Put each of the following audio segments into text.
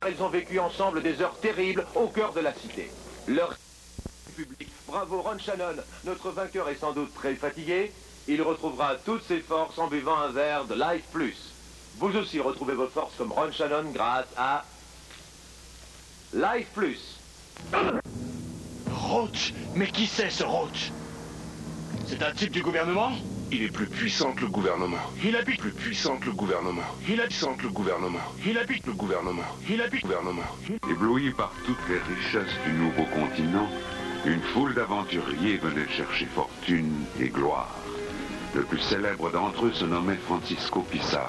Ils ont vécu ensemble des heures terribles au cœur de la cité. Leur public. Bravo Ron Shannon. Notre vainqueur est sans doute très fatigué. Il retrouvera toutes ses forces en buvant un verre de Life Plus. Vous aussi retrouvez vos forces comme Ron Shannon grâce à Life Plus. Roach? Mais qui c'est ce Roach? C'est un type du gouvernement? Il est plus puissant que le gouvernement. Il habite Plus puissant que le gouvernement. Il habite Puissant que le gouvernement. Il habite Le gouvernement. Il habite Gouvernement. Ébloui par toutes les richesses du nouveau continent, une foule d'aventuriers venait chercher fortune et gloire. Le plus célèbre d'entre eux se nommait Francisco Pizarro.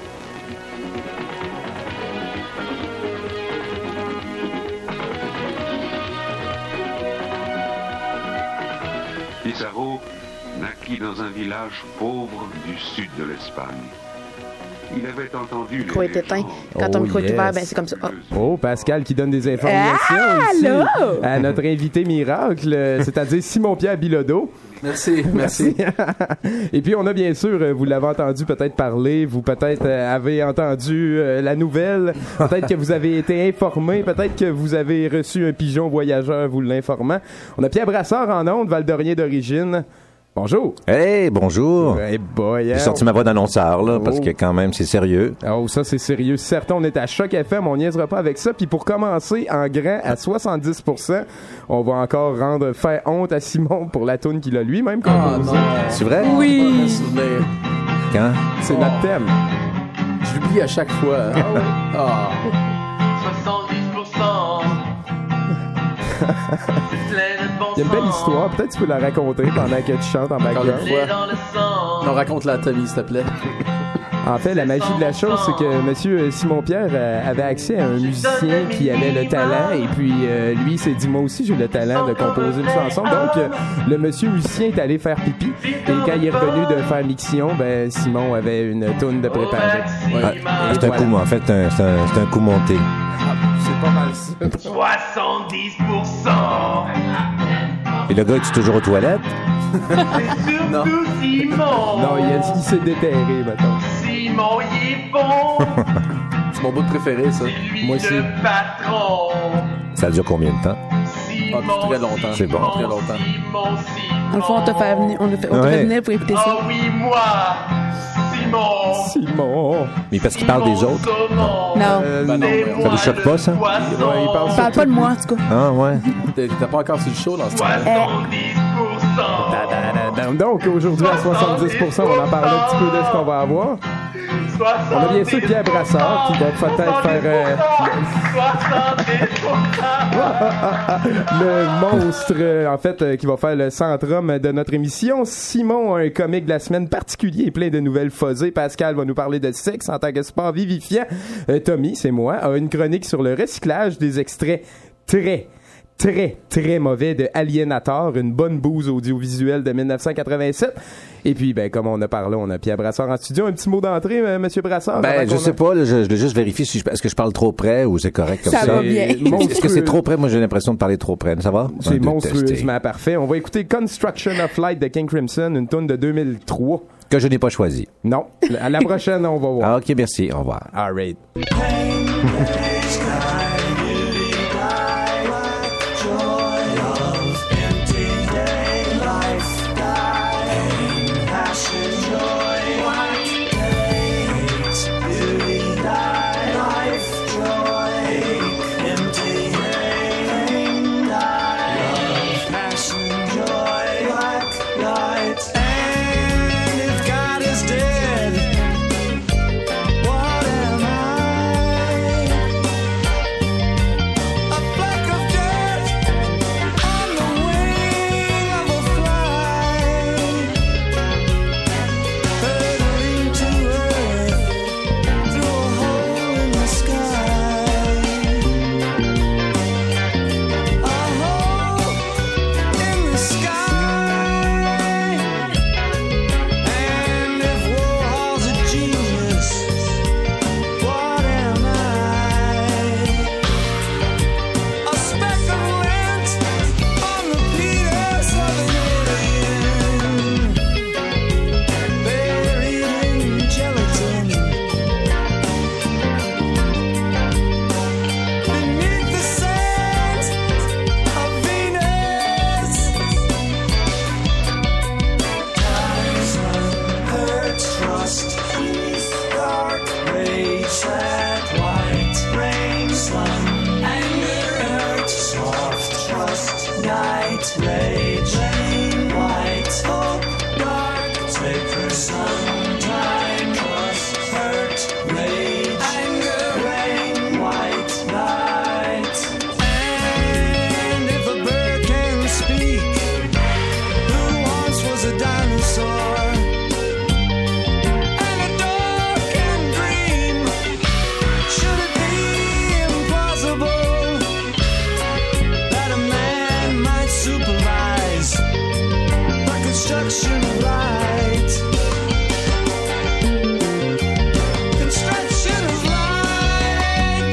Pizarro naquit dans un village pauvre du sud de l'Espagne. Il avait entendu Le micro est éteint. Quand Oh, ton micro est ouvert, yes. ben c'est comme ça. Oh. Oh, Pascal qui donne des informations ici Allô? à notre invité miracle, c'est-à-dire Simon-Pierre Bilodeau. Merci. Et puis, on a bien sûr, vous l'avez entendu peut-être parler, vous peut-être avez entendu la nouvelle, peut-être que vous avez été informé, peut-être que vous avez reçu un pigeon voyageur vous l'informant. On a Pierre Brassard en ondes, Val-d'Orien d'origine. Bonjour. Hey, bonjour. Hey boy, J'ai sorti ma voix d'annonceur, là, parce que quand même, c'est sérieux. Oh, ça, c'est sérieux. Certain, on est à Choc FM, on niaisera pas avec ça. Puis pour commencer, en grand, à 70%, on va encore faire honte à Simon pour la toune qu'il a lui-même composée. C'est vrai? Oui. Quand? C'est notre thème. Je l'oublie à chaque fois. Ah. 70%. Il y a une belle histoire. Peut-être tu peux la raconter pendant que tu chantes en background. Non, raconte-la, Tommy, s'il te plaît. En fait, la magie de la chose, c'est que Monsieur Simon-Pierre avait accès à un musicien qui avait le talent, et puis lui il s'est dit, moi aussi j'ai le talent de composer une chanson. Donc le monsieur musicien est allé faire pipi, et quand il est revenu de faire mixion, ben Simon avait une toune de préparer. Ah, c'est un coup, en fait, c'est un coup monté. C'est pas mal ça. 70%. Et le gars, est-tu toujours aux toilettes? Non. Surtout Simon. Non, il s'est déterré, maintenant. Simon, il est bon. C'est mon bout préféré, ça. Moi aussi. Le patron. Ça dure combien de temps? Simon, Ah, très longtemps. C'est bon. Très longtemps. Simon. Dans le fond, on t'a fait venir, on t'a fait Ouais. venir pour écouter ça. Ah oui, moi. Simon. Mais parce qu'il parle des autres? Non. Ben non, Ça vous choque pas, ça? Ouais, il parle Parle pas de moi, en tout cas. Ah, ouais. T'es pas encore sur le show dans ce moment. 70%. Donc, aujourd'hui, à 70%, on en parlait un petit peu de ce qu'on va avoir. On a bien sûr Pierre Brassard qui va peut-être faire le monstre, en fait, qui va faire le centrum de notre émission. Simon a un comique de la semaine particulier, plein de nouvelles fuzzées. Pascal va nous parler de sexe en tant que sport vivifiant. Tommy, c'est moi, a une chronique sur le recyclage des extraits très mauvais de Alienator, une bonne bouse audiovisuelle de 1987. Et puis, ben, comme on a parlé, on a Pierre Brassard en studio. Un petit mot d'entrée, Monsieur Brassard? Ben, je sais pas, là, je voulais juste vérifier si est-ce que je parle trop près ou c'est correct comme ça. Ça va bien. Est-ce que c'est trop près? Moi, j'ai l'impression de parler trop près. Ça va? C'est monstrueusement parfait. On va écouter Construction of Light de King Crimson, une tune de 2003. Que je n'ai pas choisi. Non. À la prochaine, on va voir. Ah, ok, merci. Au revoir. All right. rage, white hope, dark, sacred sometime, trust, hurt, rage, anger, rain, white light. And if a bird can speak, who once was a dinosaur? And a dog can dream. Should it be impossible that a man might supervise the construction of light? Construction of light.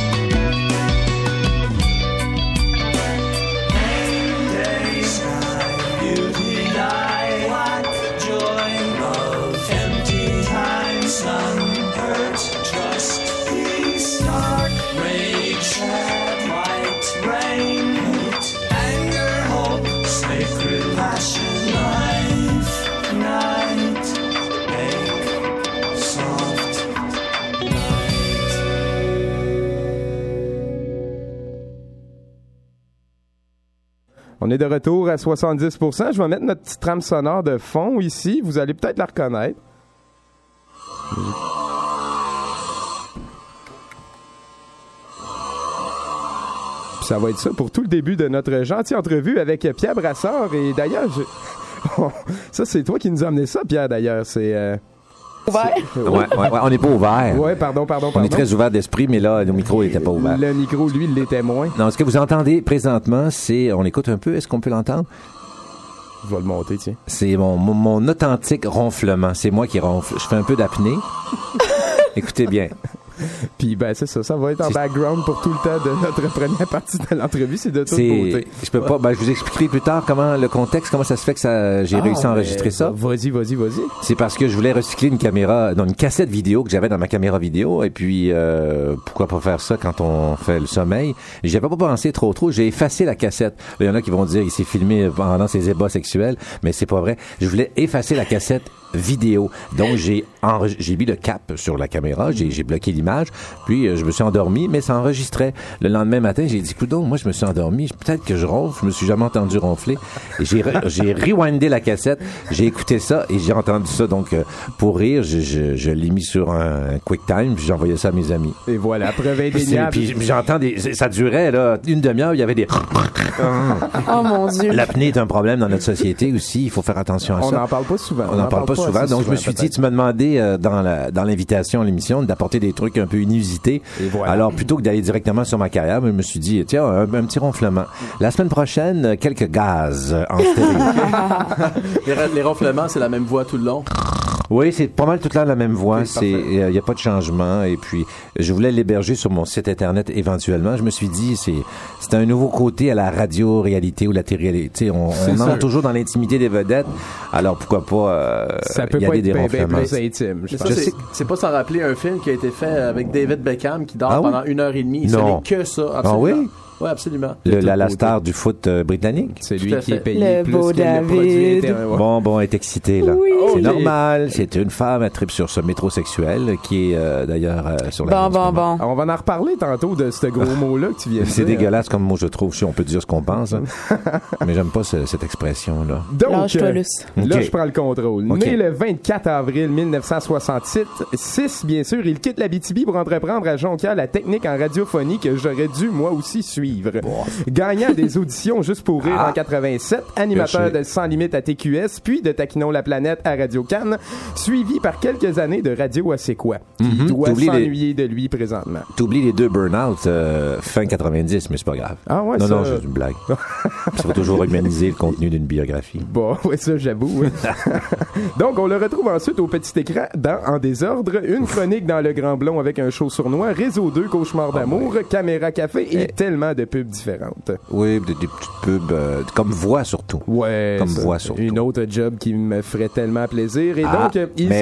Pain, day, sky, beauty, night, black, joy, love, empty time, sun, hurt, trust, peace, dark, rage, sad, white, rain, hate, anger, hope, sacred passion, life, night, ache, soft, night. On est de retour à 70%. Je vais mettre notre petite trame sonore de fond ici. Vous allez peut-être la reconnaître. Puis ça va être ça pour tout le début de notre gentille entrevue avec Pierre Brassard. Et d'ailleurs, ça, c'est toi qui nous as amené ça, Pierre, d'ailleurs. C'est... Ouvert. Ouais, on n'est pas ouvert. Ouais, pardon. On est très ouvert d'esprit, mais là, le micro n'était pas ouvert. Le micro, lui, il l'était moins. Non, ce que vous entendez présentement, c'est... On écoute un peu, est-ce qu'on peut l'entendre? Je vais le monter, tiens. C'est mon authentique ronflement. C'est moi qui ronfle. Je fais un peu d'apnée. Écoutez bien. Puis ben c'est ça va être en background pour tout le temps de notre première partie de l'entrevue, c'est de toute beauté. Je peux pas, je vous expliquerai plus tard comment le contexte, comment ça se fait que j'ai réussi à enregistrer ça. Vas-y. C'est parce que je voulais recycler une cassette vidéo que j'avais dans ma caméra vidéo, et puis pourquoi pas faire ça quand on fait le sommeil. J'avais pas pensé trop, j'ai effacé la cassette. Il y en a qui vont dire il s'est filmé pendant ses ébats sexuels, mais c'est pas vrai. Je voulais effacer la cassette vidéo. Donc j'ai mis le cap sur la caméra, j'ai bloqué l'image, puis je me suis endormi, mais ça enregistrait. Le lendemain matin, j'ai dit coudonc, moi je me suis endormi, peut-être que je ronfle, je me suis jamais entendu ronfler. Et j'ai rewindé la cassette, j'ai écouté ça et j'ai entendu ça. Donc pour rire, je l'ai mis sur un QuickTime, puis j'ai envoyé ça à mes amis. Et voilà, preuve indéniable. Puis j'entends ça durait là une demi-heure, il y avait des Oh mon Dieu. L'apnée est un problème dans notre société aussi, il faut faire attention à ça. On n'en parle pas souvent. On n'en parle pas souvent. Donc je me suis dit, tu m'as demandé dans l'invitation à l'émission d'apporter des trucs un peu inusités. Voilà. Alors plutôt que d'aller directement sur ma carrière, je me suis dit, tiens, un petit ronflement. La semaine prochaine, quelques gaz en stéréo. Les ronflements, c'est la même voix tout le long. Oui, c'est pas mal tout le temps la même voix. Okay, il y a pas de changement. Et puis, je voulais l'héberger sur mon site internet éventuellement. Je me suis dit, c'est un nouveau côté à la radio-réalité ou la télé-réalité. On entre toujours dans l'intimité des vedettes. Alors, pourquoi pas, ça peut y pas aller être des bien ronflements. plus intime. C'est pas sans rappeler un film qui a été fait avec David Beckham qui dort pendant 1h30. Non. Ce n'est que ça, absolument. Ah oui? Oui, absolument. La star du foot britannique. C'est lui qui est payé le plus beau que le produit intérieur. Bon, elle est excitée, là. Oui. C'est Okay. normal. C'est une femme, elle tripe sur ce métrosexuel qui est d'ailleurs sur la Bon. On va en reparler tantôt de ce gros mot-là que tu viens de dire. C'est dégueulasse comme mot, je trouve. Si on peut dire ce qu'on pense. Hein. Mais j'aime pas cette expression-là. Donc, Lâche-toi, Luce. là, je prends le contrôle. Okay. Né le 24 avril 1966, bien sûr, il quitte l'Abitibi pour entreprendre à Jonquière la technique en radiophonie que j'aurais dû, moi aussi, suivre. Gagnant des auditions Juste pour rire en 87, animateur de Sans Limite à TQS, puis de Taquinons la planète à Radio-Can, suivi par quelques années de Radio à C'est quoi, qui doit s'ennuyer de lui présentement. T'oublies les 2 burn-out fin 90, mais c'est pas grave. Ah ouais, non, c'est une blague. Ça va toujours humaniser le contenu d'une biographie. Bon, ouais, ça, j'avoue. Donc, on le retrouve ensuite au petit écran dans En désordre, une chronique dans Le Grand Blond avec un show sournois, Réseau 2, Cauchemar d'amour, Caméra Café et tellement de pubs différentes. Oui, des petites pubs comme voix surtout. Ouais, comme ça, voix surtout. Une autre job qui me ferait tellement plaisir. Et donc,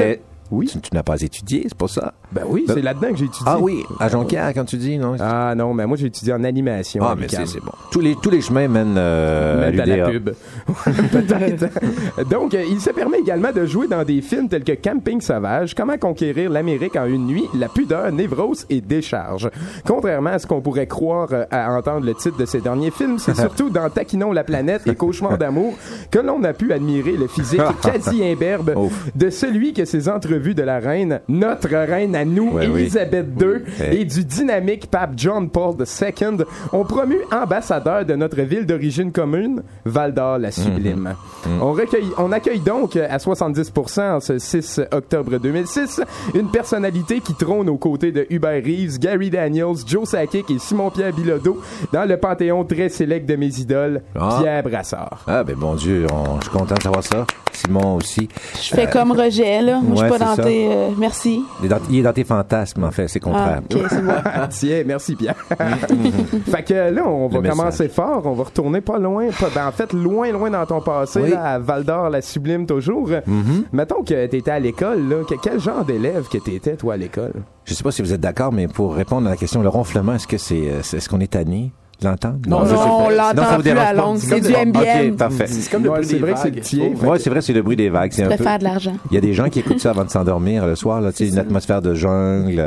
Oui. Tu n'as pas étudié, c'est pour ça? Ben oui, c'est là-dedans que j'ai étudié. Ah oui, à Jonquière, quand tu dis, non? Ah non, mais moi j'ai étudié en animation. Ah, mais c'est bon. Tous les chemins mènent à la pub. Peut-être. Donc, il se permet également de jouer dans des films tels que Camping sauvage, Comment conquérir l'Amérique en une nuit, La pudeur, Névrose et Décharge. Contrairement à ce qu'on pourrait croire à entendre le titre de ces derniers films, c'est surtout dans Taquinons la planète et Cauchemar d'amour que l'on a pu admirer le physique quasi imberbe de celui que ses entrevues de la reine, notre reine à nous, Élisabeth II, et du dynamique pape John Paul II ont promu ambassadeur de notre ville d'origine commune, Val-d'Or la Sublime. On accueille donc à 70% en ce 6 octobre 2006 une personnalité qui trône aux côtés de Hubert Reeves, Gary Daniels, Joe Sakic et Simon-Pierre Bilodeau dans le panthéon très sélect de mes idoles, Pierre Brassard. Ah ben bon Dieu, je suis content de savoir ça. Simon aussi. Je fais comme Roger, là. Moi, je suis pas dans tes... merci. Il est dans tes fantasmes, en fait, c'est contraire. Ah, OK, c'est bon. Tiens, merci Pierre. Fait que là, on va commencer fort. On va retourner pas loin, en fait, loin dans ton passé, là, à Val-d'Or, la Sublime toujours. Mettons que t'étais à l'école, là. Quel genre d'élève que t'étais, toi, à l'école? Je sais pas si vous êtes d'accord, mais pour répondre à la question, le ronflement, est-ce qu'on est tanné? L'entendre? Non, on l'entend plus à longue. C'est du MBM. OK, parfait. C'est comme le bruit des vagues. Oui, c'est vrai, c'est le bruit des vagues. Je préfère de l'argent. Il y a des gens qui écoutent ça avant de s'endormir le soir, là, tu sais, une atmosphère de jungle.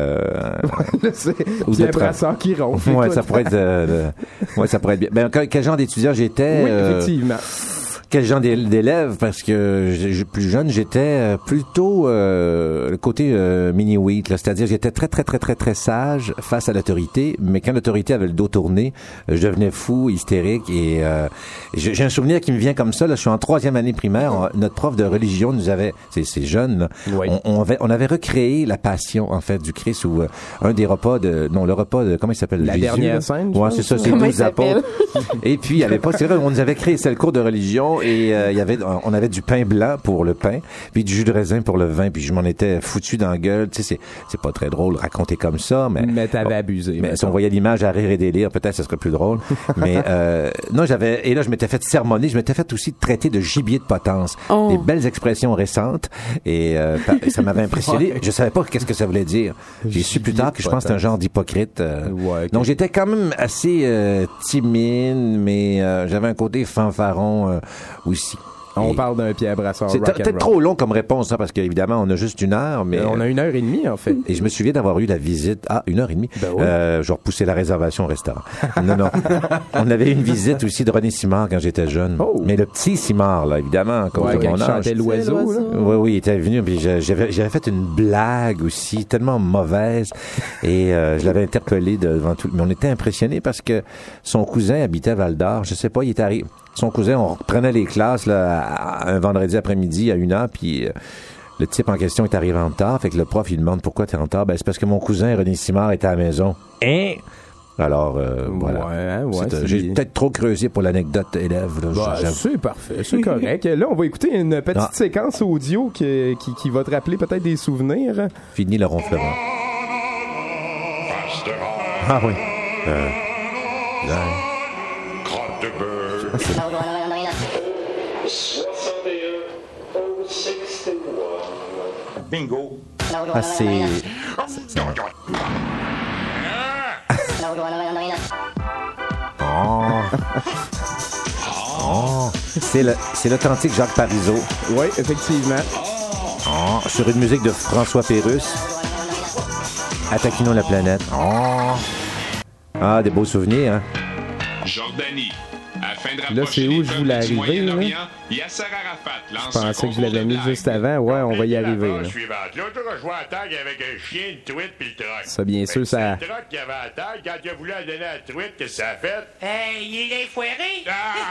Ou Pierre Brassard qui ronfle. Ouais, ça pourrait être bien. Ben, quel genre d'étudiant j'étais? Oui, effectivement. Quel genre d'élève? Parce que plus jeune, j'étais plutôt le côté mini-wheat, c'est-à-dire j'étais très sage face à l'autorité, mais quand l'autorité avait le dos tourné, je devenais fou, hystérique, et j'ai un souvenir qui me vient comme ça. Là, je suis en 3e année primaire. Notre prof de religion nous avait, c'est jeune, là, on avait recréé la passion en fait du Christ ou un des repas le repas de comment il s'appelle? La Jésus, dernière scène. Ouais, c'est ça, c'est 12 apôtres. Et puis à l'époque, c'est vrai, on nous avait créé, c'est le cours de religion. Et on avait du pain blanc pour le pain, puis du jus de raisin pour le vin, puis je m'en étais foutu dans la gueule. Tu sais, c'est pas très drôle raconter comme ça, mais t'avais abusé. Mais si on voyait l'image à rire et délire, peut-être ce serait plus drôle. Mais non, et là je m'étais fait sermonner, je m'étais fait aussi traiter de gibier de potence. Des belles expressions récentes, et ça m'avait impressionné. Je savais pas qu'est-ce que ça voulait dire. J'ai su plus tard que je pense que c'est un genre d'hypocrite. Donc j'étais quand même assez timide, mais j'avais un côté fanfaron aussi. On parle d'un Pierre Brassard. C'est peut-être trop long comme réponse, hein, parce qu'évidemment, on a juste 1 heure, mais... on a 1h30, en fait. Et je me souviens d'avoir eu la visite... 1h30? Ben oui. Je vais repousser la réservation au restaurant. Non. On avait une visite aussi de René Simard quand j'étais jeune. Oh. Mais le petit Simard, là, évidemment, à cause de mon âge. Chantait l'oiseau, là. Oui, il était venu, puis j'avais fait une blague aussi, tellement mauvaise, et je l'avais interpellé devant tout... Mais on était impressionnés parce que son cousin habitait à Val-d'Or. Je sais pas, il est arrivé... Son cousin, on reprenait les classes là, un vendredi après-midi à 1h, puis le type en question est arrivé en retard. Fait que le prof, il demande pourquoi t'es en retard. Ben, c'est parce que mon cousin, René Simard, était à la maison. Hein? Alors, voilà. J'ai peut-être trop creusé pour l'anecdote élève. Là, c'est parfait, c'est correct. Là, on va écouter une petite séquence audio qui va te rappeler peut-être des souvenirs. Fini le ronflement. Ah oui. Crotte de beurre. Bingo. Ah, c'est... C'est l'authentique Jacques Parizeau. Oui, effectivement. Sur une musique de François Pérusse. Taquinons la planète. Ah, des beaux souvenirs, hein. Jordanie. Là, c'est où je voulais arriver, là? Je pensais que je l'avais mis juste avant. Ouais, on va y arriver, là. L'autre jour, je jouais à tag avec un chien, une truite puis le troc. Ça, bien sûr, ça... C'est le troc qui avait à tag. Quand il a voulu la donner à la truite, qu'est-ce que ça a fait? Il est foiré!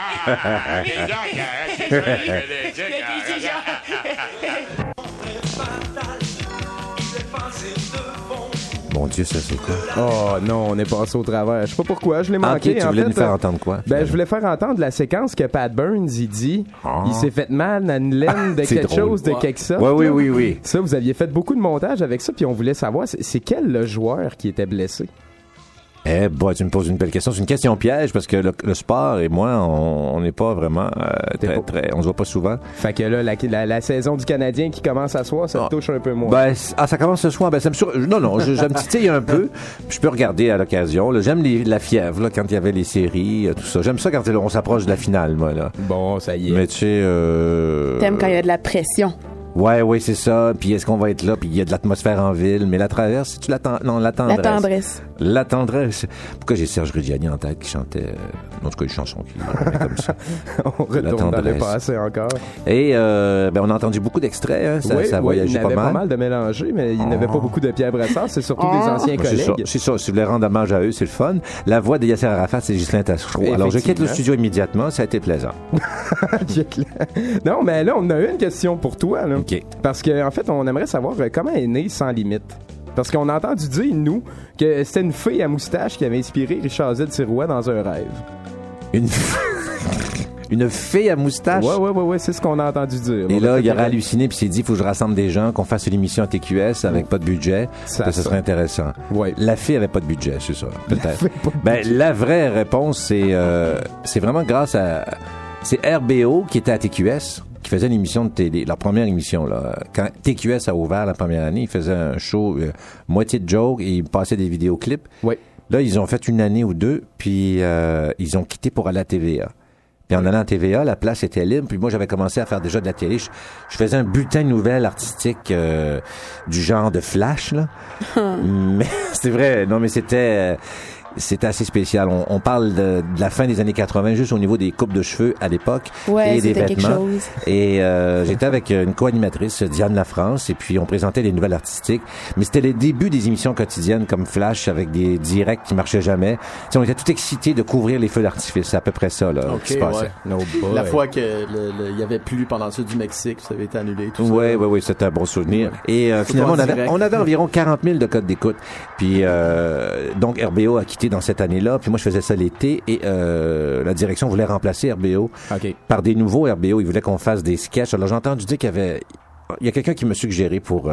Mon Dieu, ça c'est quoi? Oh non, on est passé au travers. Je sais pas pourquoi, je l'ai manqué. Tu voulais nous faire entendre quoi? Ben, je voulais faire entendre la séquence que Pat Burns, il dit. Il s'est fait mal à une laine de quelque chose, de quelque sorte. Oui. Ça, vous aviez fait beaucoup de montage avec ça, puis on voulait savoir, c'est quel le joueur qui était blessé? Eh boy, tu me poses une belle question. C'est une question piège parce que le sport et moi, on n'est pas vraiment très, on se voit pas souvent. Fait que là, la saison du Canadien qui commence à soir, ça te touche un peu moins. Ben, ça commence ce soir. Ben, ça me Non, je me titille un peu. Je peux regarder à l'occasion. Là, j'aime la fièvre, là, quand il y avait les séries, tout ça. J'aime ça quand on s'approche de la finale, moi, là. Bon, ça y est. Mais tu sais, T'aimes quand il y a de la pression. Ouais, c'est ça. Puis est-ce qu'on va être là? Puis il y a de l'atmosphère en ville. Mais la traverse, c'est-tu la tendresse? La tendresse. Pourquoi j'ai Serge Reggiani en tête qui chantait, en tout cas, une chanson qui est comme ça. On retourne dans le passé encore. Et, on a entendu beaucoup d'extraits, hein. Ça voyageait pas mal. Il y avait pas mal de mélangés, mais il n'y avait pas beaucoup de Pierre Brassard. C'est surtout des anciens collègues. C'est ça. Si vous voulez rendre hommage à eux, c'est le fun. La voix de Yasser Arafat, c'est Ghislain Taschereau. Alors, je quitte le studio immédiatement. Ça a été plaisant. Non, mais là, on a une question pour toi, là. OK. Parce qu'en fait, on aimerait savoir comment est né Sans Limite. Parce qu'on a entendu dire, nous, que c'était une fille à moustache qui avait inspiré Richard Z. Sirois dans un rêve. Une fille à moustache? Ouais, c'est ce qu'on a entendu dire. Et là, il aurait halluciné puis s'est dit, il faut que je rassemble des gens, qu'on fasse une émission à TQS avec pas de budget. Ça serait intéressant. Ouais. La fille avait pas de budget, c'est ça, peut-être. La vraie réponse, c'est vraiment grâce à... C'est RBO qui était à TQS, qui faisait une émission de télé, leur première émission, là. Quand TQS a ouvert la première année, ils faisaient un show, moitié de joke, et ils passaient des vidéoclips. Oui. Là, ils ont fait une année ou deux, puis ils ont quitté pour aller à TVA. Puis en allant à TVA, la place était libre, puis moi, j'avais commencé à faire déjà de la télé. Je faisais un bulletin de nouvelles artistiques du genre de Flash, là. Mais c'est vrai, non, mais c'était assez spécial. On parle de la fin des années 80, juste au niveau des coupes de cheveux à l'époque et des vêtements. Quelque chose. Et j'étais avec une co-animatrice, Diane Lafrance, et puis on présentait les nouvelles artistiques. Mais c'était les débuts des émissions quotidiennes comme Flash avec des directs qui marchaient jamais. T'sais, on était tout excités de couvrir les feux d'artifice. C'est à peu près ça là, qui se passait. La fois que il y avait plu pendant le sud du Mexique, ça avait été annulé. Tout ça. Oui, c'était un bon souvenir. Et finalement, on avait environ 40 000 de codes d'écoute. Puis donc RBO a quitté dans cette année-là, puis moi je faisais ça l'été et la direction voulait remplacer RBO par des nouveaux RBO. Ils voulaient qu'on fasse des sketchs. Alors j'ai entendu dire il y a quelqu'un qui m'a suggéré pour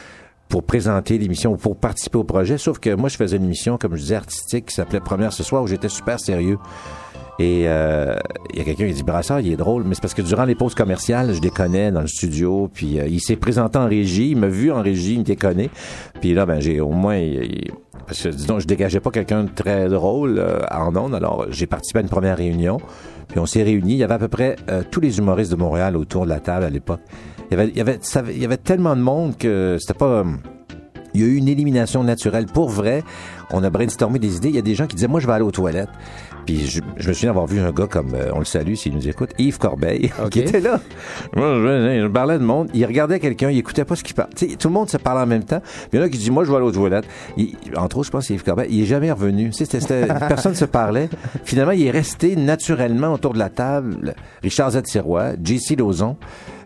présenter l'émission ou pour participer au projet, sauf que moi je faisais une émission, comme je disais, artistique qui s'appelait Première ce soir où j'étais super sérieux. Et il y a quelqu'un qui dit Brassard, il est drôle, mais c'est parce que durant les pauses commerciales, je déconnais dans le studio, puis il s'est présenté en régie, il m'a vu en régie, il me déconnait. Puis là, j'ai au moins parce que disons, je dégageais pas quelqu'un de très drôle en ondes, alors j'ai participé à une première réunion, puis on s'est réunis. Il y avait à peu près tous les humoristes de Montréal autour de la table à l'époque. Il y avait tellement de monde que c'était pas. Il y a eu une élimination naturelle pour vrai. On a brainstormé des idées. Il y a des gens qui disaient, moi, je vais aller aux toilettes. Puis je me souviens d'avoir vu un gars comme, on le salue s'il nous écoute, Yves Corbeil, qui était là. Moi, je parlais de monde. Il regardait quelqu'un, il écoutait pas ce qu'il parlait. Tout le monde se parlait en même temps. Puis il y en a qui dit, moi, je vais aller aux toilettes. Entre autres, je pense que c'est Yves Corbeil. Il est jamais revenu. Personne se parlait. Finalement, il est resté naturellement autour de la table. Richard Z. Sirois, JC Lauzon,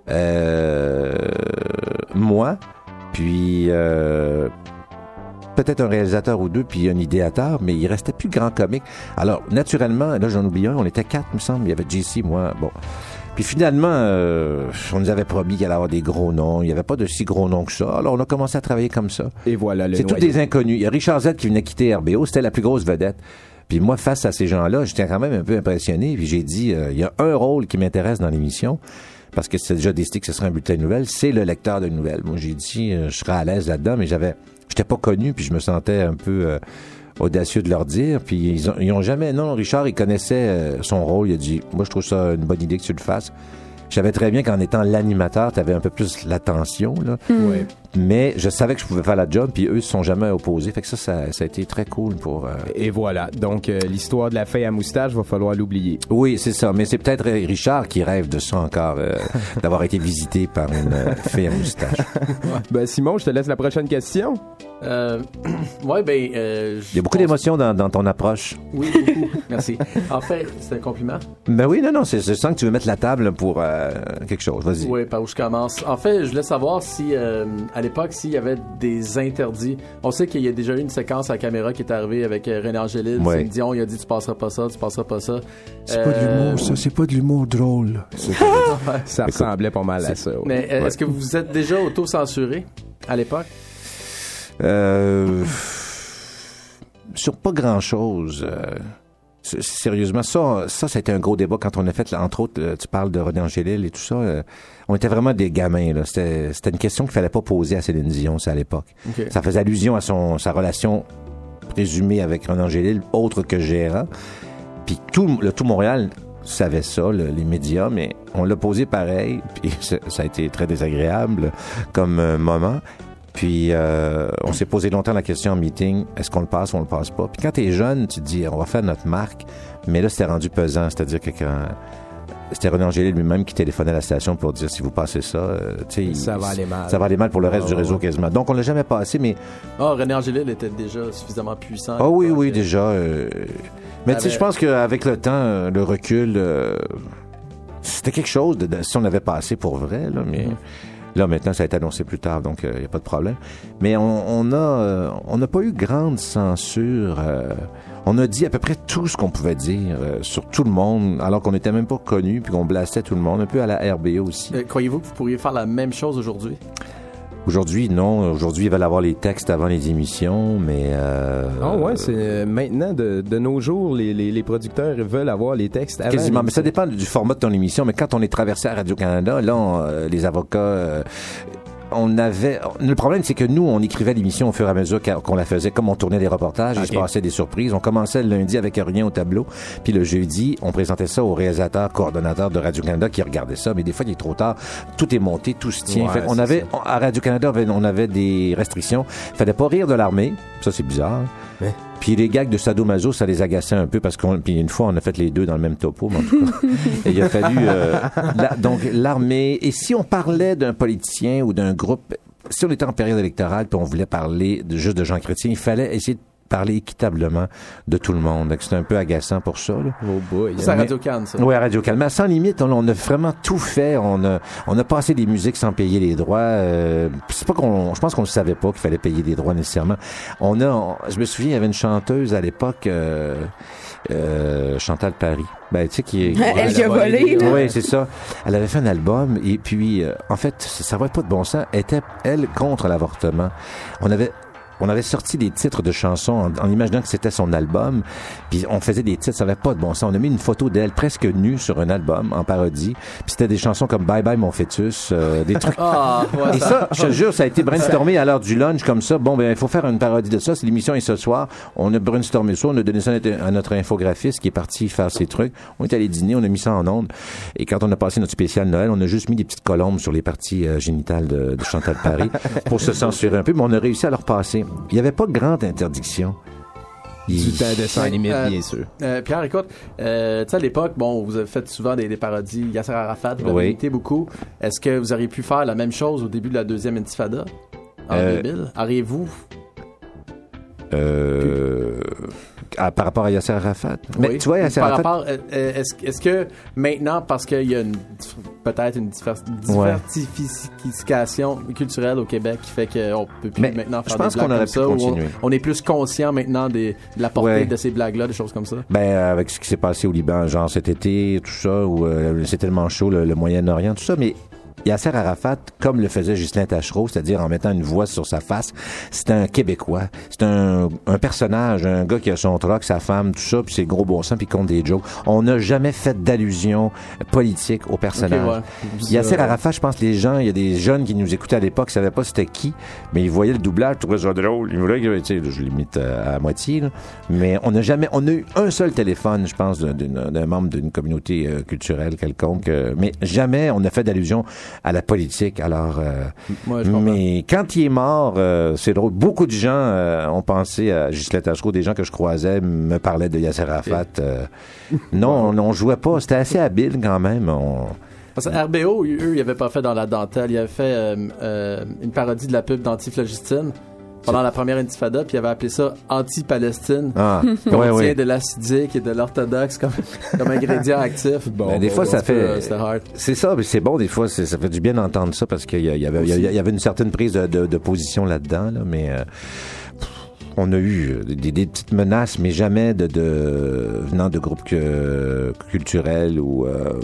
moi, puis peut-être un réalisateur ou deux, puis un idéateur, mais il restait plus grand comique. Alors, naturellement, là, j'en oublie un, on était 4, me semble. Il y avait JC, moi, bon. Puis finalement, on nous avait promis qu'il allait avoir des gros noms. Il n'y avait pas de si gros noms que ça. Alors, on a commencé à travailler comme ça. Et voilà, c'est tous des inconnus. Il y a Richard Z qui venait quitter RBO. C'était la plus grosse vedette. Puis moi, face à ces gens-là, j'étais quand même un peu impressionné. Puis j'ai dit, il y a un rôle qui m'intéresse dans l'émission, parce que c'est déjà décidé que ce serait un bulletin de nouvelles, c'est le lecteur de nouvelles. Moi, j'ai dit, je serais à l'aise là-dedans, mais j'étais pas connu, puis je me sentais un peu audacieux de leur dire. Puis ils ont jamais... Non, Richard, il connaissait son rôle. Il a dit, moi, je trouve ça une bonne idée que tu le fasses. Je savais très bien qu'en étant l'animateur, tu avais un peu plus l'attention, là. Ouais. Mais je savais que je pouvais faire la job, puis eux ne se sont jamais opposés. Fait que ça a été très cool pour... Et voilà. Donc, l'histoire de la fille à moustache, va falloir l'oublier. Oui, c'est ça. Mais c'est peut-être Richard qui rêve de ça encore, d'avoir été visité par une fille à moustache. Ben, Simon, je te laisse la prochaine question. Ouais, il y a beaucoup d'émotions dans ton approche. Oui, beaucoup. Merci. En fait, c'est un compliment. Ben oui, non, je sens que tu veux mettre la table pour quelque chose. Vas-y. Oui, par où je commence. En fait, je voulais savoir si, à l'époque, s'il y avait des interdits. On sait qu'il y a déjà eu une séquence à la caméra qui est arrivée avec René Angélil. Ouais. Céline Dion, il a dit, tu passeras pas ça. C'est pas de l'humour, ça. C'est pas de l'humour drôle. Ça ressemblait pas mal à ça. Ouais. Mais est-ce que vous vous êtes déjà auto-censuré à l'époque? sur pas grand-chose. Sérieusement, ça a été un gros débat quand on a fait, entre autres, tu parles de René Angélil et tout ça. On était vraiment des gamins, là. C'était une question qu'il fallait pas poser à Céline Dion, ça, à l'époque. Okay. Ça faisait allusion à sa relation présumée avec René Angélil, autre que gérant. Puis tout Montréal savait ça, les médias, mais on l'a posé pareil, puis ça a été très désagréable comme moment. Puis on s'est posé longtemps la question en meeting, est-ce qu'on le passe ou on le passe pas? Puis quand t'es jeune, tu te dis, on va faire notre marque, mais là, c'était rendu pesant, c'est-à-dire que c'était René Angélil lui-même qui téléphonait à la station pour dire, si vous passez ça, ça va aller mal. Ça va aller mal pour le reste du réseau quasiment. Donc, on l'a jamais passé, mais... René Angélil était déjà suffisamment puissant. Oui, déjà. Mais tu sais, je pense qu'avec le temps, le recul, c'était quelque chose si on avait passé pour vrai, là, mais... Là, maintenant, ça a été annoncé plus tard, donc il n'y a pas de problème. Mais on n'a pas eu grande censure. On a dit à peu près tout ce qu'on pouvait dire sur tout le monde, alors qu'on n'était même pas connus, puis qu'on blastait tout le monde, un peu à la RBO aussi. Croyez-vous que vous pourriez faire la même chose aujourd'hui? Aujourd'hui, non. Aujourd'hui, ils veulent avoir les textes avant les émissions, mais... c'est maintenant, de nos jours, les producteurs veulent avoir les textes avant. Quasiment, mais ça dépend du format de ton émission. Mais quand on est traversé à Radio-Canada, là, les avocats... Le problème, c'est que nous, on écrivait l'émission au fur et à mesure qu'on la faisait, comme on tournait des reportages, il se passait des surprises. On commençait le lundi avec rien au tableau, puis le jeudi, on présentait ça au réalisateur, coordonnateur de Radio-Canada qui regardait ça, mais des fois, il est trop tard. Tout est monté, tout se tient. Ouais, à Radio-Canada, on avait des restrictions. Fallait pas rire de l'armée. Ça, c'est bizarre. Ouais. Puis les gags de sadomaso, ça les agaçait un peu parce puis une fois, on a fait les deux dans le même topo, mais en tout cas. Et il a fallu, donc, l'armée. Et si on parlait d'un politicien ou d'un groupe, si on était en période électorale puis on voulait parler juste de Jean Chrétien, il fallait essayer de parler équitablement de tout le monde. Donc, c'était un peu agaçant pour ça, là. Oh boy. C'est à Radio-Can, ça. Oui, à Radio-Can. Mais sans limite, on a vraiment tout fait. On a passé des musiques sans payer les droits. Je pense qu'on ne savait pas qu'il fallait payer des droits nécessairement. Je me souviens, il y avait une chanteuse à l'époque, Chantal Paris. Ben, tu sais, elle qui a volé, là. Oui, c'est ça. Elle avait fait un album et puis, en fait, ça n'avait pas de bon sens. Était, elle, contre l'avortement. On avait sorti des titres de chansons en imaginant que c'était son album, puis on faisait des titres, ça n'avait pas de bon sens. On a mis une photo d'elle presque nue sur un album en parodie, puis c'était des chansons comme Bye Bye mon fœtus, des trucs. Et ça, je te jure, ça a été brainstormé à l'heure du lunch comme ça. Bon, ben il faut faire une parodie de ça. C'est l'émission est ce soir. On a brainstormé ça, on a donné ça à notre infographiste qui est parti faire ses trucs. On est allé dîner, on a mis ça en ondes. Et quand on a passé notre spécial Noël, on a juste mis des petites colombes sur les parties génitales de Chantal Paris pour se censurer un peu, mais on a réussi à leur passer. Il n'y avait pas de grande interdiction. Du temps de sans limite, bien sûr. Pierre, écoute, tu sais, à l'époque, bon, vous avez fait souvent des parodies. Yasser Arafat, vous l'avez imité beaucoup. Est-ce que vous auriez pu faire la même chose au début de la deuxième intifada, en 2000? Auriez-vous? Par rapport à Yasser Arafat. Mais tu vois, Yasser Arafat... Est-ce que maintenant, parce qu'il y a peut-être une diversification culturelle au Québec qui fait qu'on peut plus maintenant faire des blagues comme ça, on est plus conscient maintenant de la portée de ces blagues-là, des choses comme ça? Ben, avec ce qui s'est passé au Liban, genre cet été, tout ça, où c'est tellement chaud, le Moyen-Orient, tout ça, mais Yasser Arafat, comme le faisait Ghislain Tachereau, c'est-à-dire en mettant une voix sur sa face, c'est un Québécois. C'est un personnage, un gars qui a son truck, sa femme, tout ça, puis c'est gros bon sens, puis il compte des jokes. On n'a jamais fait d'allusion politique au personnage. Okay, Yasser Arafat, je pense que les gens, il y a des jeunes qui nous écoutaient à l'époque, ils savaient pas c'était qui, mais ils voyaient le doublage, ils trouvaient ça drôle. Ils voulaient, tu sais, je l'imite à moitié, là. Mais on a eu un seul téléphone, je pense, d'un membre d'une communauté culturelle quelconque, mais jamais on a fait d'allusion à la politique. Alors, mais quand il est mort, c'est drôle. Beaucoup de gens ont pensé à Ghislain Tachereau, des gens que je croisais me parlaient de Yasser Arafat. Non, on jouait pas. C'était assez habile quand même. Parce que RBO, eux, ils n'avaient pas fait dans la dentelle. Ils avaient fait une parodie de la pub d'Anti-Phlogistine pendant la première intifada, puis il avait appelé ça Anti-Palestine. Contient de l'acidique et de l'orthodoxe comme ingrédient actif. Des fois, ça fait... C'était hard. C'est ça, mais c'est bon, des fois, ça fait du bien d'entendre ça, parce qu'il y avait une certaine prise de position là-dedans, là, mais... on a eu des petites menaces, mais jamais venant de groupes culturels ou...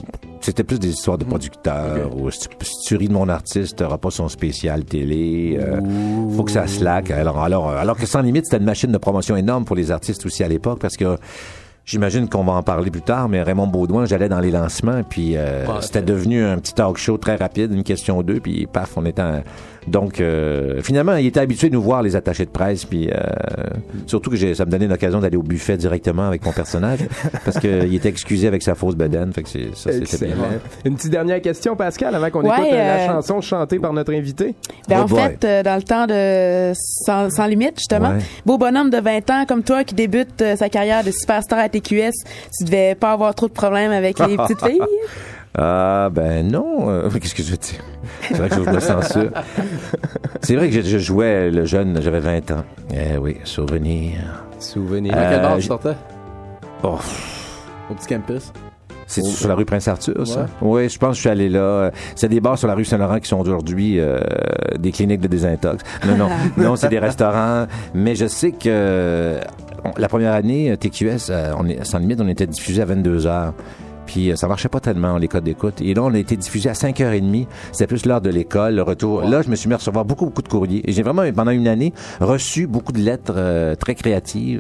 c'était plus des histoires de producteurs. Ou si tu ris de mon artiste, t'auras pas son spécial télé. Faut que ça slack. Alors que Sans Limite, c'était une machine de promotion énorme pour les artistes aussi à l'époque, parce que j'imagine qu'on va en parler plus tard, mais Raymond Baudouin, j'allais dans les lancements, puis c'était devenu un petit talk show très rapide, une question ou deux, puis paf, on était Donc, finalement, il était habitué de nous voir, les attachés de presse, puis surtout que ça me donnait l'occasion d'aller au buffet directement avec mon personnage, parce qu'il était excusé avec sa fausse bedaine, fait que c'était bien. Une petite dernière question, Pascal, avant qu'on écoute la chanson chantée par notre invité. En fait, dans le temps de Sans Limite, justement, beau bonhomme de 20 ans comme toi qui débute sa carrière de superstar à TQS, tu devais pas avoir trop de problèmes avec les petites filles? Ah, ben non. Qu'est-ce que je veux dire? C'est vrai que je me censure. C'est vrai que je jouais le jeune, j'avais 20 ans. Eh oui, souvenir. À quel bar tu sortais? Au petit campus? C'est sur la rue Prince-Arthur, ça? Oui, je pense que je suis allé là. C'est des bars sur la rue Saint-Laurent qui sont aujourd'hui des cliniques de désintox. Non, c'est des restaurants. Mais je sais que la première année, TQS, Sans Limite, on était diffusé à 22h. Puis ça marchait pas tellement, les codes d'écoute. Et là, on a été diffusé à 5h30. C'était plus l'heure de l'école, le retour. Là, je me suis mis à recevoir beaucoup de courriers. Et j'ai vraiment, pendant une année, reçu beaucoup de lettres très créatives.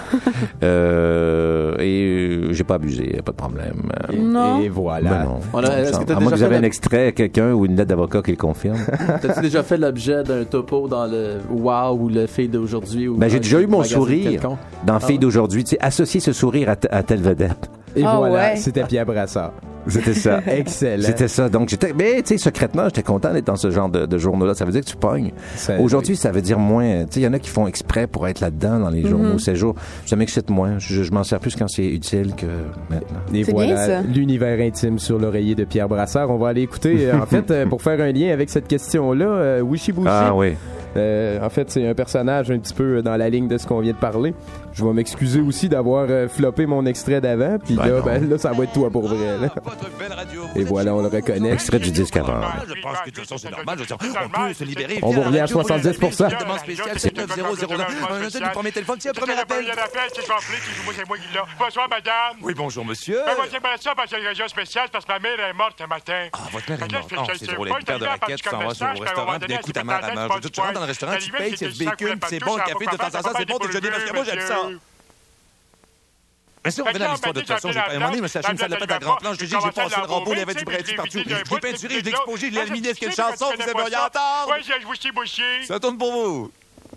Et j'ai pas abusé, pas de problème. Et voilà. Ben non. À moins que vous avez un extrait, quelqu'un ou une lettre d'avocat qui le confirme. T'as-tu déjà fait l'objet d'un topo dans le Wow ou le Fille d'aujourd'hui? Ben, j'ai déjà eu mon sourire dans Fille d'aujourd'hui. Tu sais, associer ce sourire à telle vedette. Et voilà, c'était Pierre Brassard. C'était ça. Excellent. C'était ça. Donc, mais tu sais, secrètement, j'étais content d'être dans ce genre de journaux-là. Ça veut dire que tu pognes. Aujourd'hui, ça veut dire moins. Tu sais, il y en a qui font exprès pour être là-dedans dans les journaux. Ces jours, ça m'excite moins. Je m'en sers plus quand c'est utile que maintenant. Et voilà, l'univers intime sur l'oreiller de Pierre Brassard. On va aller écouter, en fait, pour faire un lien avec cette question-là, Wishy-Boushy. Ah oui. En fait, c'est un personnage un petit peu dans la ligne de ce qu'on vient de parler. Je vais m'excuser aussi d'avoir floppé mon extrait d'avant. Puis là, ça va être toi pour vrai. Là. Et voilà, on le reconnaît. Extrait du disque avant. Je pense que de toute façon, c'est normal. On peut se libérer. On vous revient à 70%. Demande spéciale 79009. Un note du premier téléphone. Tiens, premier appel. Bonsoir, madame. Oui, bonjour, monsieur. Moi, j'aimerais ça parce que j'ai une région spéciale parce que ma mère est morte ce matin. Ah, votre mère est morte. Oh, c'est drôle. Elle perd de raquettes, tu t'en vas sur le restaurant, puis d'un coup, ta mère, elle meurt. Tu rentres dans le restaurant, tu payes, c'est du bacon, c'est bon, le café de temps en temps, c'est bon, déjeuner, parce que moi, j'aime ça. Mais si on revenait à l'histoire de toute façon, à un moment donné, je me suis acheté une salle de pâte à grand plan, je te dis que j'ai passé le robot, il y avait du brindis partout. Je l'ai peinturé, je l'ai exposé, je l'ai éliminé, est-ce qu'il y a une chanson, vous aimeriez entendre? Oui, j'ai Wishy-Boushy. Ça tourne pour vous.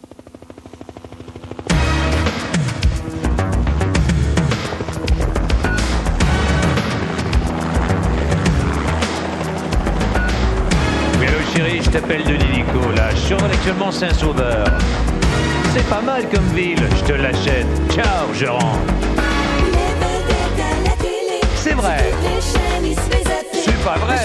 Oui, allô chérie, je t'appelle de l'hélico, là. Je survole actuellement Saint-Sauveur. C'est pas mal comme ville, je te l'achète. Ciao, je rentre. C'est vrai. C'est pas vrai.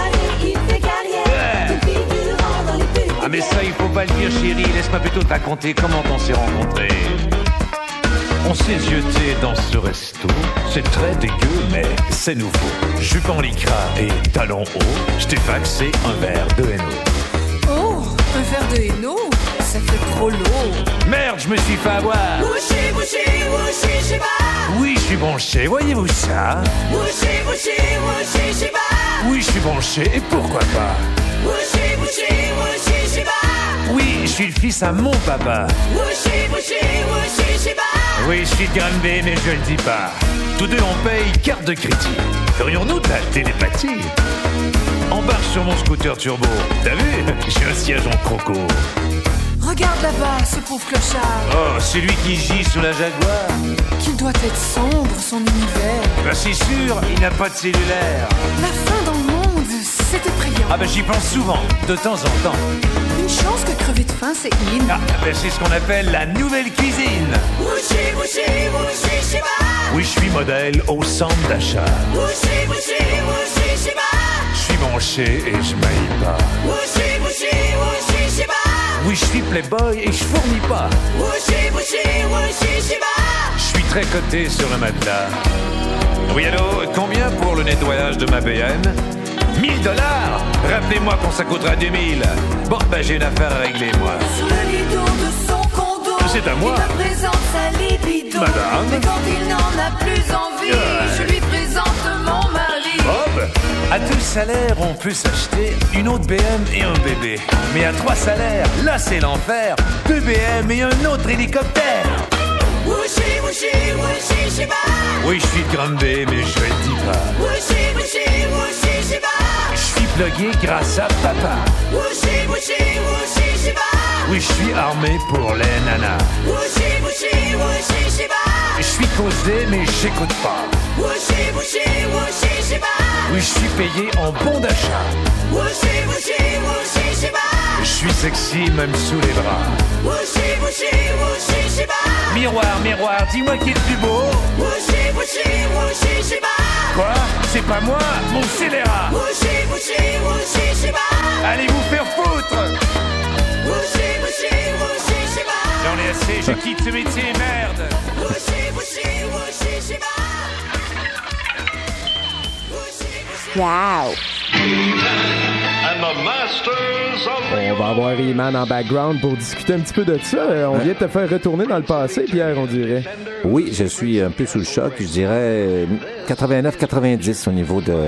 Ah mais ça, il faut pas le dire, chérie. Laisse-moi plutôt te raconter comment on s'est rencontrés. On s'est zioté dans ce resto. C'est très dégueu, mais c'est nouveau. Jupe en lycra et talons hauts. Je t'ai faxé un verre de Hainaut. Oh, un verre de Hainaut? Ça fait trop lourd. Merde, je me suis fait avoir. Wishy, wishy, wishy, shiba. Oui, je suis branché, voyez-vous ça? Wishy, wishy, wishy, shiba. Oui, je suis branché, et pourquoi pas? Wishy, wishy, wishy, shiba. Oui, je suis le fils à mon papa. Wishy, wishy, wishy, shiba. Oui, je suis de Granby, mais je le dis pas. Tous deux, on paye carte de crédit. Ferions-nous de la télépathie? Embarque sur mon scooter turbo. T'as vu? J'ai un siège en croco. Regarde là-bas, ce pauvre clochard. Oh, c'est lui qui gît sous la Jaguar. Qu'il doit être sombre, son univers. Ben c'est sûr, il n'a pas de cellulaire. La fin dans le monde, c'est effrayant. Ah ben j'y pense souvent, de temps en temps. Une chance que crever de faim, c'est in. Ah ben c'est ce qu'on appelle la nouvelle cuisine. Wishy, wishy, wishy, shiba. Oui, je suis modèle au centre d'achat. Wishy, wishy, wishy, shiba. Je suis branché et je maille pas. Wishy, wishy, wishy, shiba. Oui, je suis playboy et je fournis pas. Wishy, wishy, wishy, shiba. Je suis très coté sur le matelas. Oui, allô, combien pour le nettoyage de ma BM? $1000? Rappelez-moi quand ça coûtera 2000. Bon, ben j'ai une affaire à régler, moi. Sur le lido de son condo, c'est à moi. Il me présente sa libido. Madame. Mais quand il n'en a plus envie, je lui présente mon mari. Bob. À 2 salaires, on peut s'acheter une autre BM et un bébé. Mais à 3 salaires, là c'est l'enfer. 2 BM et un autre hélicoptère. Wushi, wushi, wushi, shiba. Oui, je suis Grumbé, mais je le dis pas. Wushi, wushi, wushi, shiba. Je suis plugué grâce à papa. Wushi, wushi, wushi, shiba. Oui, je suis armé pour les nanas. Wushi, wushi, wushi, shiba. Je suis causé, mais j'écoute pas. Wushi, wushi, wushi, shiba. Oui, je suis payé en bon d'achat. Wushi, wushi, wushi, shiba. Je suis sexy même sous les bras. Wushi, wushi, wushi, shiba. Miroir, miroir, dis-moi qui est le plus beau. Wushi, wushi, wushi, shiba. Quoi? C'est pas moi, mon scélérat. Wushi, wushi, wushi, shiba. Allez vous faire foutre. Wushi, wushi, wushi, shiba. J'en ai assez, je quitte ce métier, merde. Wushi, wushi, wushi, shiba. Wow! On va avoir Rayman en background pour discuter un petit peu de ça. On vient de te faire retourner dans le passé, Pierre, on dirait. Oui, je suis un peu sous le choc. Je dirais 89-90 au niveau de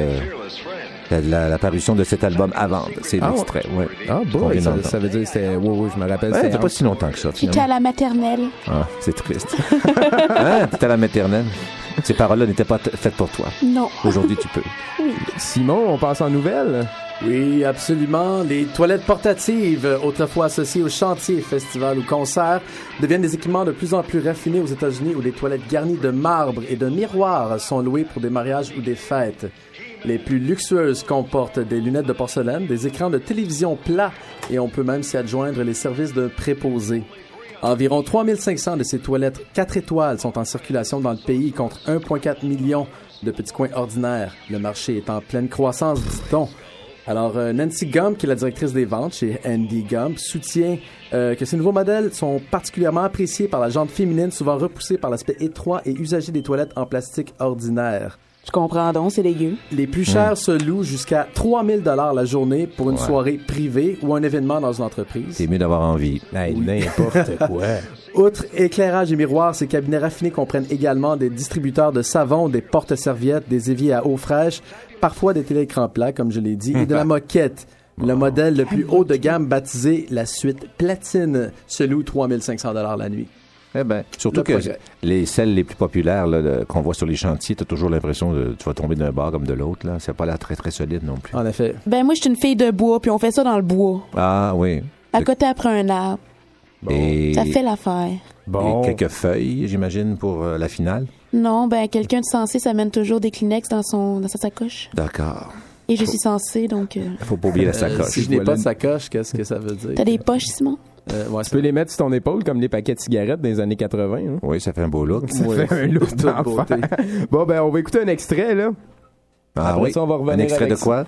la parution de cet album à vendre. C'est l'extrait, oui. Ah bon, ça veut dire que c'était... Oui, je me rappelle. Ouais, c'était pas si longtemps que ça, J'étais à la maternelle. Ah, c'est triste. Hein? T'étais à la maternelle? Ces paroles-là n'étaient pas faites pour toi. Non. Aujourd'hui, tu peux. Oui. Simon, on passe en nouvelles? Oui, absolument. Les toilettes portatives, autrefois associées aux chantiers, festivals ou concerts, deviennent des équipements de plus en plus raffinés aux États-Unis où les toilettes garnies de marbre et de miroirs sont louées pour des mariages ou des fêtes. Les plus luxueuses comportent des lunettes de porcelaine, des écrans de télévision plats et on peut même s'y adjoindre les services de préposé. Environ 3500 de ces toilettes 4 étoiles sont en circulation dans le pays contre 1,4 million de petits coins ordinaires. Le marché est en pleine croissance, dit-on. Alors, Nancy Gump, qui est la directrice des ventes chez Andy Gump, soutient que ces nouveaux modèles sont particulièrement appréciés par la gente féminine, souvent repoussée par l'aspect étroit et usagé des toilettes en plastique ordinaire. Je comprends donc, c'est dégueu. Les plus chers se louent jusqu'à 3000 $ la journée pour une soirée privée ou un événement dans une entreprise. C'est mieux d'avoir envie. Hey, n'importe quoi. Outre éclairage et miroirs, ces cabinets raffinés comprennent également des distributeurs de savon, des porte-serviettes, des éviers à eau fraîche, parfois des téléécrans plats, comme je l'ai dit, et de la moquette. Le modèle le plus haut de gamme, baptisé la suite platine, se loue 3500 $ la nuit. Eh ben, surtout que celles les plus populaires là, qu'on voit sur les chantiers, t'as toujours l'impression que tu vas tomber d'un bord comme de l'autre. Là, c'est pas l'air très très solide non plus. En effet. Ben moi, je suis une fille de bois, puis on fait ça dans le bois. Ah oui. À côté après un arbre. Bon. Et... ça fait l'affaire. Bon. Et quelques feuilles, j'imagine, pour la finale. Non, ben quelqu'un de sensé s'amène toujours des Kleenex dans sa sacoche. D'accord. Et je suis censé, donc... Faut pas oublier la sacoche. Si je n'ai pas de sacoche, qu'est-ce que ça veut dire? T'as des poches, Simon? Tu peux les mettre sur ton épaule comme les paquets de cigarettes des années 80. Hein? Oui, ça fait un beau look. Ça fait un look d'enfer. Bon, ben, on va écouter un extrait, là. Ah après oui? Ça, on va revenir un extrait de quoi?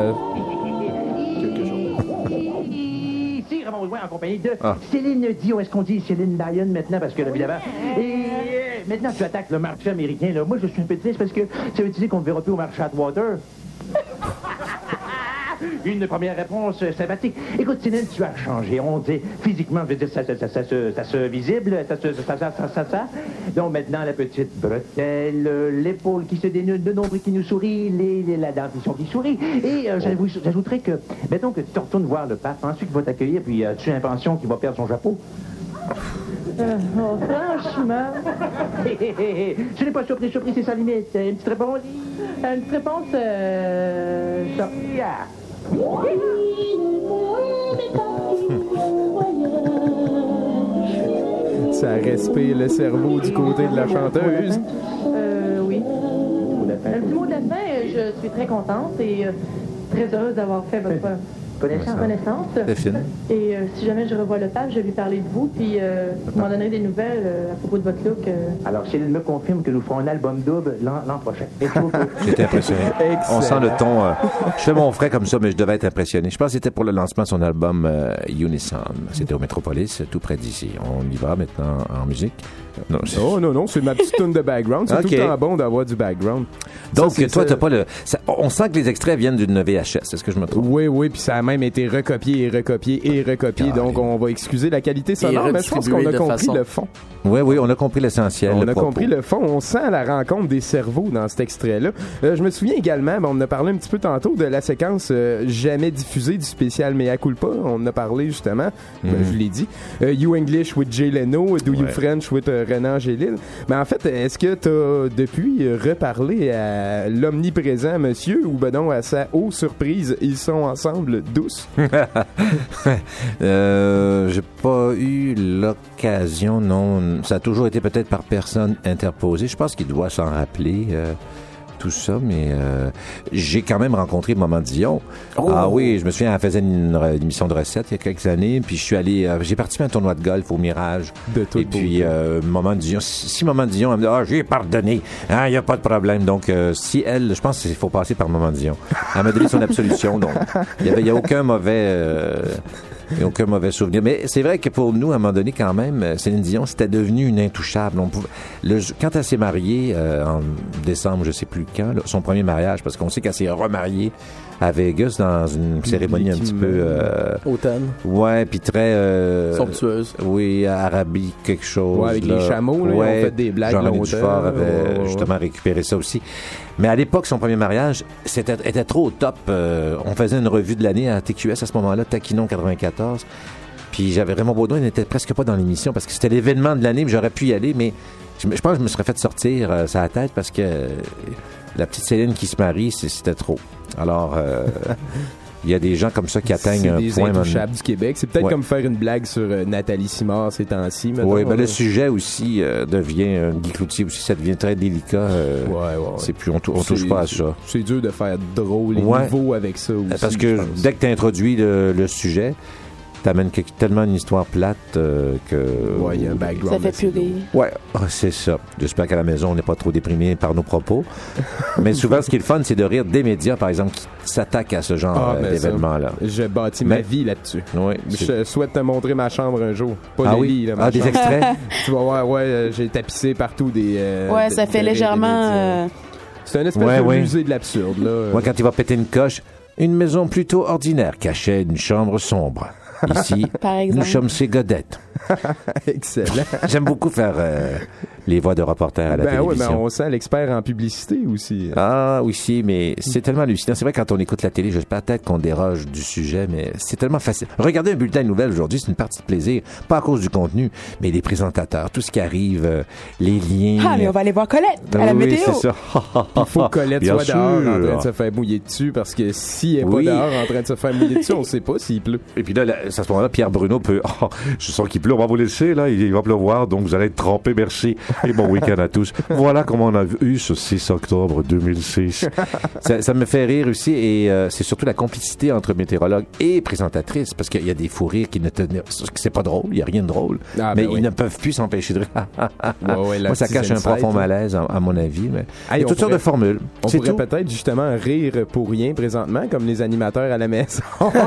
Ici, Ramon Louis en compagnie de Céline Dion. Est-ce qu'on dit Céline Dion maintenant? Parce que, évidemment... Et maintenant, tu attaques le marché américain. Là. Moi, je suis un peu triste parce que ça veut dire qu'on ne verra plus au marché Atwater. Une première réponse sympathique. Écoute, Céline, tu as changé. On dit physiquement, je veux dire, ça se visible, ça. Donc maintenant, la petite bretelle, l'épaule qui se dénude, le nombril qui nous sourit, la dentition qui sourit. Et j'ajouterais que, mettons que tu te retournes voir le pape, ensuite il va t'accueillir, puis tu as l'impression qu'il va perdre son chapeau. Franchement. Je n'ai pas surpris, c'est sa limite. Une petite réponse? Une petite réponse, ça. Ça respire le cerveau du côté de la chanteuse. Oui. Le petit mot de la fin, je suis très contente et très heureuse d'avoir fait votre connaissance. C'est fine. Et si jamais je revois le pape, je vais lui parler de vous, puis vous m'en donnerez des nouvelles à propos de votre look. Alors, Céline me confirme que nous ferons un album double l'an prochain. J'étais impressionné. On sent le ton. Je fais mon frais comme ça, mais je devais être impressionné. Je pense que c'était pour le lancement de son album Unison. C'était au Métropolis, tout près d'ici. On y va maintenant en musique. Non, c'est ma petite tune de background. C'est tout le temps bon d'avoir du background. Donc, ça, toi, t'as pas le... on sent que les extraits viennent d'une VHS, c'est ce que je me trompe? Oui, puis ça a même été recopié. Donc, on va excuser la qualité sonore, mais je pense qu'on a compris le fond. Oui, on a compris l'essentiel. On a compris le fond. On sent la rencontre des cerveaux dans cet extrait-là. Je me souviens également, on en a parlé un petit peu tantôt, de la séquence jamais diffusée du spécial Mea Culpa. On en a parlé justement, je l'ai dit. You English with Jay Leno, Do You French with Renan Angélil. Mais en fait, est-ce que t'as depuis reparlé à l'omniprésent monsieur ou ben non, à sa haute surprise, ils sont ensemble douces? J'ai pas eu l'occasion, non. Ça a toujours été peut-être par personne interposée. Je pense qu'il doit s'en rappeler, tout ça, mais j'ai quand même rencontré Maman Dion. Oh. Ah oui, je me souviens, elle faisait une émission de recettes il y a quelques années, puis je suis allé, j'ai participé à un tournoi de golf au Mirage. Et puis, Maman Dion, si Maman Dion, elle me dit, j'ai pardonné, il n'y a pas de problème. Donc, si elle, je pense qu'il faut passer par Maman Dion. Elle m'a donné son absolution, donc il y a aucun mauvais souvenir. Mais c'est vrai que pour nous, à un moment donné, quand même, Céline Dion, c'était devenu une intouchable. Quand elle s'est mariée, en décembre, je sais plus quand, son premier mariage, parce qu'on sait qu'elle s'est remariée à Vegas dans une cérémonie un petit peu... hautaine. Ouais, puis très... somptueuse. Oui, arabique, quelque chose. Ouais, avec les chameaux, là, ils ont fait des blagues. Jean-René Dufort avait justement récupéré ça aussi. Mais à l'époque, son premier mariage, était trop au top. On faisait une revue de l'année à TQS à ce moment-là, Taquinon 94. Puis j'avais Raymond Baudouin, il n'était presque pas dans l'émission parce que c'était l'événement de l'année, puis j'aurais pu y aller, mais je pense que je me serais fait sortir sa tête parce que la petite Céline qui se marie, c'était trop. Alors, il y a des gens comme ça qui atteignent un point. C'est des intouchables du Québec. C'est peut-être comme faire une blague sur Nathalie Simard ces temps-ci. Oui, ben le sujet aussi devient, Guy Cloutier aussi, ça devient très délicat. C'est plus, on touche pas à ça. C'est dur de faire drôle et nouveau avec ça aussi. Parce que dès que tu introduis le sujet, t'amènes tellement une histoire plate que... Ouais, il y a un background. Ça fait plus rire. Ouais, c'est ça. J'espère qu'à la maison, on n'est pas trop déprimé par nos propos. Mais souvent, ce qui est le fun, c'est de rire des médias, par exemple, qui s'attaquent à ce genre d'événement-là. Je bâtis ma vie là-dessus. Oui, je souhaite te montrer ma chambre un jour. Pas des lits, là, des extraits? Tu vas voir, j'ai tapissé partout des... ça fait légèrement... C'est un espèce de musée de l'absurde, là. Moi, quand il va péter une coche, une maison plutôt ordinaire cachait une chambre sombre. Ici, nous sommes ses godettes. Excellent. J'aime beaucoup faire les voix de reporters à la télévision. Oui, mais on sent l'expert en publicité aussi. Ah, aussi, mais c'est tellement hallucinant. C'est vrai, quand on écoute la télé, peut-être qu'on déroge du sujet, mais c'est tellement facile. Regardez un bulletin de nouvelles aujourd'hui, c'est une partie de plaisir. Pas à cause du contenu, mais les présentateurs, tout ce qui arrive, les liens. Ah, mais on va aller voir Colette à la météo. C'est ça. Il faut que Colette soit dehors en train de se faire mouiller dessus, parce que si elle n'est pas dehors en train de se faire mouiller dessus, on ne sait pas s'il pleut. Et puis là, à ce moment-là, Pierre Bruno peut... je sens qu'il pleut, on va vous laisser, là, il va pleuvoir, donc vous allez être trempés, merci. Et bon week-end à tous. Voilà comment on a eu ce 6 octobre 2006. Ça me fait rire aussi, et c'est surtout la complicité entre météorologues et présentatrices, parce qu'il y a des fous rires qui ne tenaient... C'est pas drôle, il n'y a rien de drôle, mais ils ne peuvent plus s'empêcher de rire. Moi, ça cache un profond malaise, à mon avis, mais il y a toutes sortes de formules. On pourrait peut-être justement rire pour rien présentement, comme les animateurs à la maison.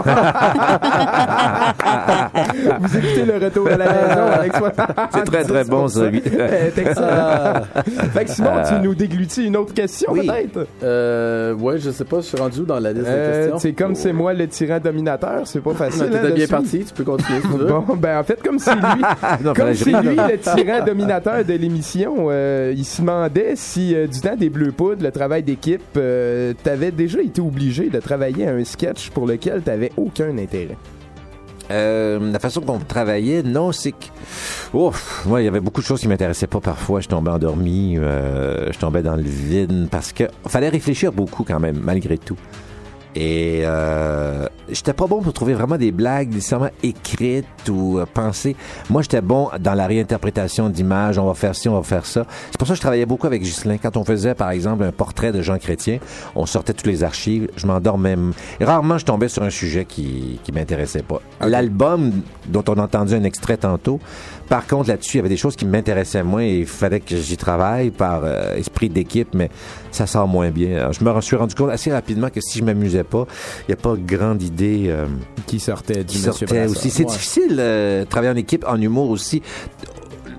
Vous écoutez le retour à la maison avec soi. C'est très très bon ça. Fait que Simon, tu nous déglutis une autre question peut-être? Ouais, je sais pas, je suis rendu où dans la liste de questions. C'est comme c'est moi le tyran dominateur, c'est pas facile. T'étais bien parti, tu peux continuer si tu veux. Bon, ben en fait, comme c'est lui, le tyran dominateur de l'émission, il se demandait si du temps des Bleus Poudres, le travail d'équipe, t'avais déjà été obligé de travailler à un sketch pour lequel t'avais aucun intérêt. La façon qu'on travaillait, non, c'est que... moi, il y avait beaucoup de choses qui m'intéressaient pas parfois. Je tombais endormi, je tombais dans le vide, parce que fallait réfléchir beaucoup quand même, malgré tout. Et j'étais pas bon pour trouver vraiment des blagues nécessairement écrites ou pensées. Moi, j'étais bon dans la réinterprétation d'images. On va faire ci, on va faire ça. C'est pour ça que je travaillais beaucoup avec Ghislain. Quand on faisait, par exemple, un portrait de Jean Chrétien, on sortait toutes les archives. Je m'endormais. Rarement, je tombais sur un sujet qui m'intéressait pas. Okay. L'album, dont on a entendu un extrait tantôt, par contre, là-dessus, il y avait des choses qui m'intéressaient moins et il fallait que j'y travaille par esprit d'équipe, mais ça sort moins bien. Je me suis rendu compte assez rapidement que si je m'amusais pas, il n'y a pas grande idée qui sortait du aussi. C'est difficile de travailler en équipe, en humour aussi.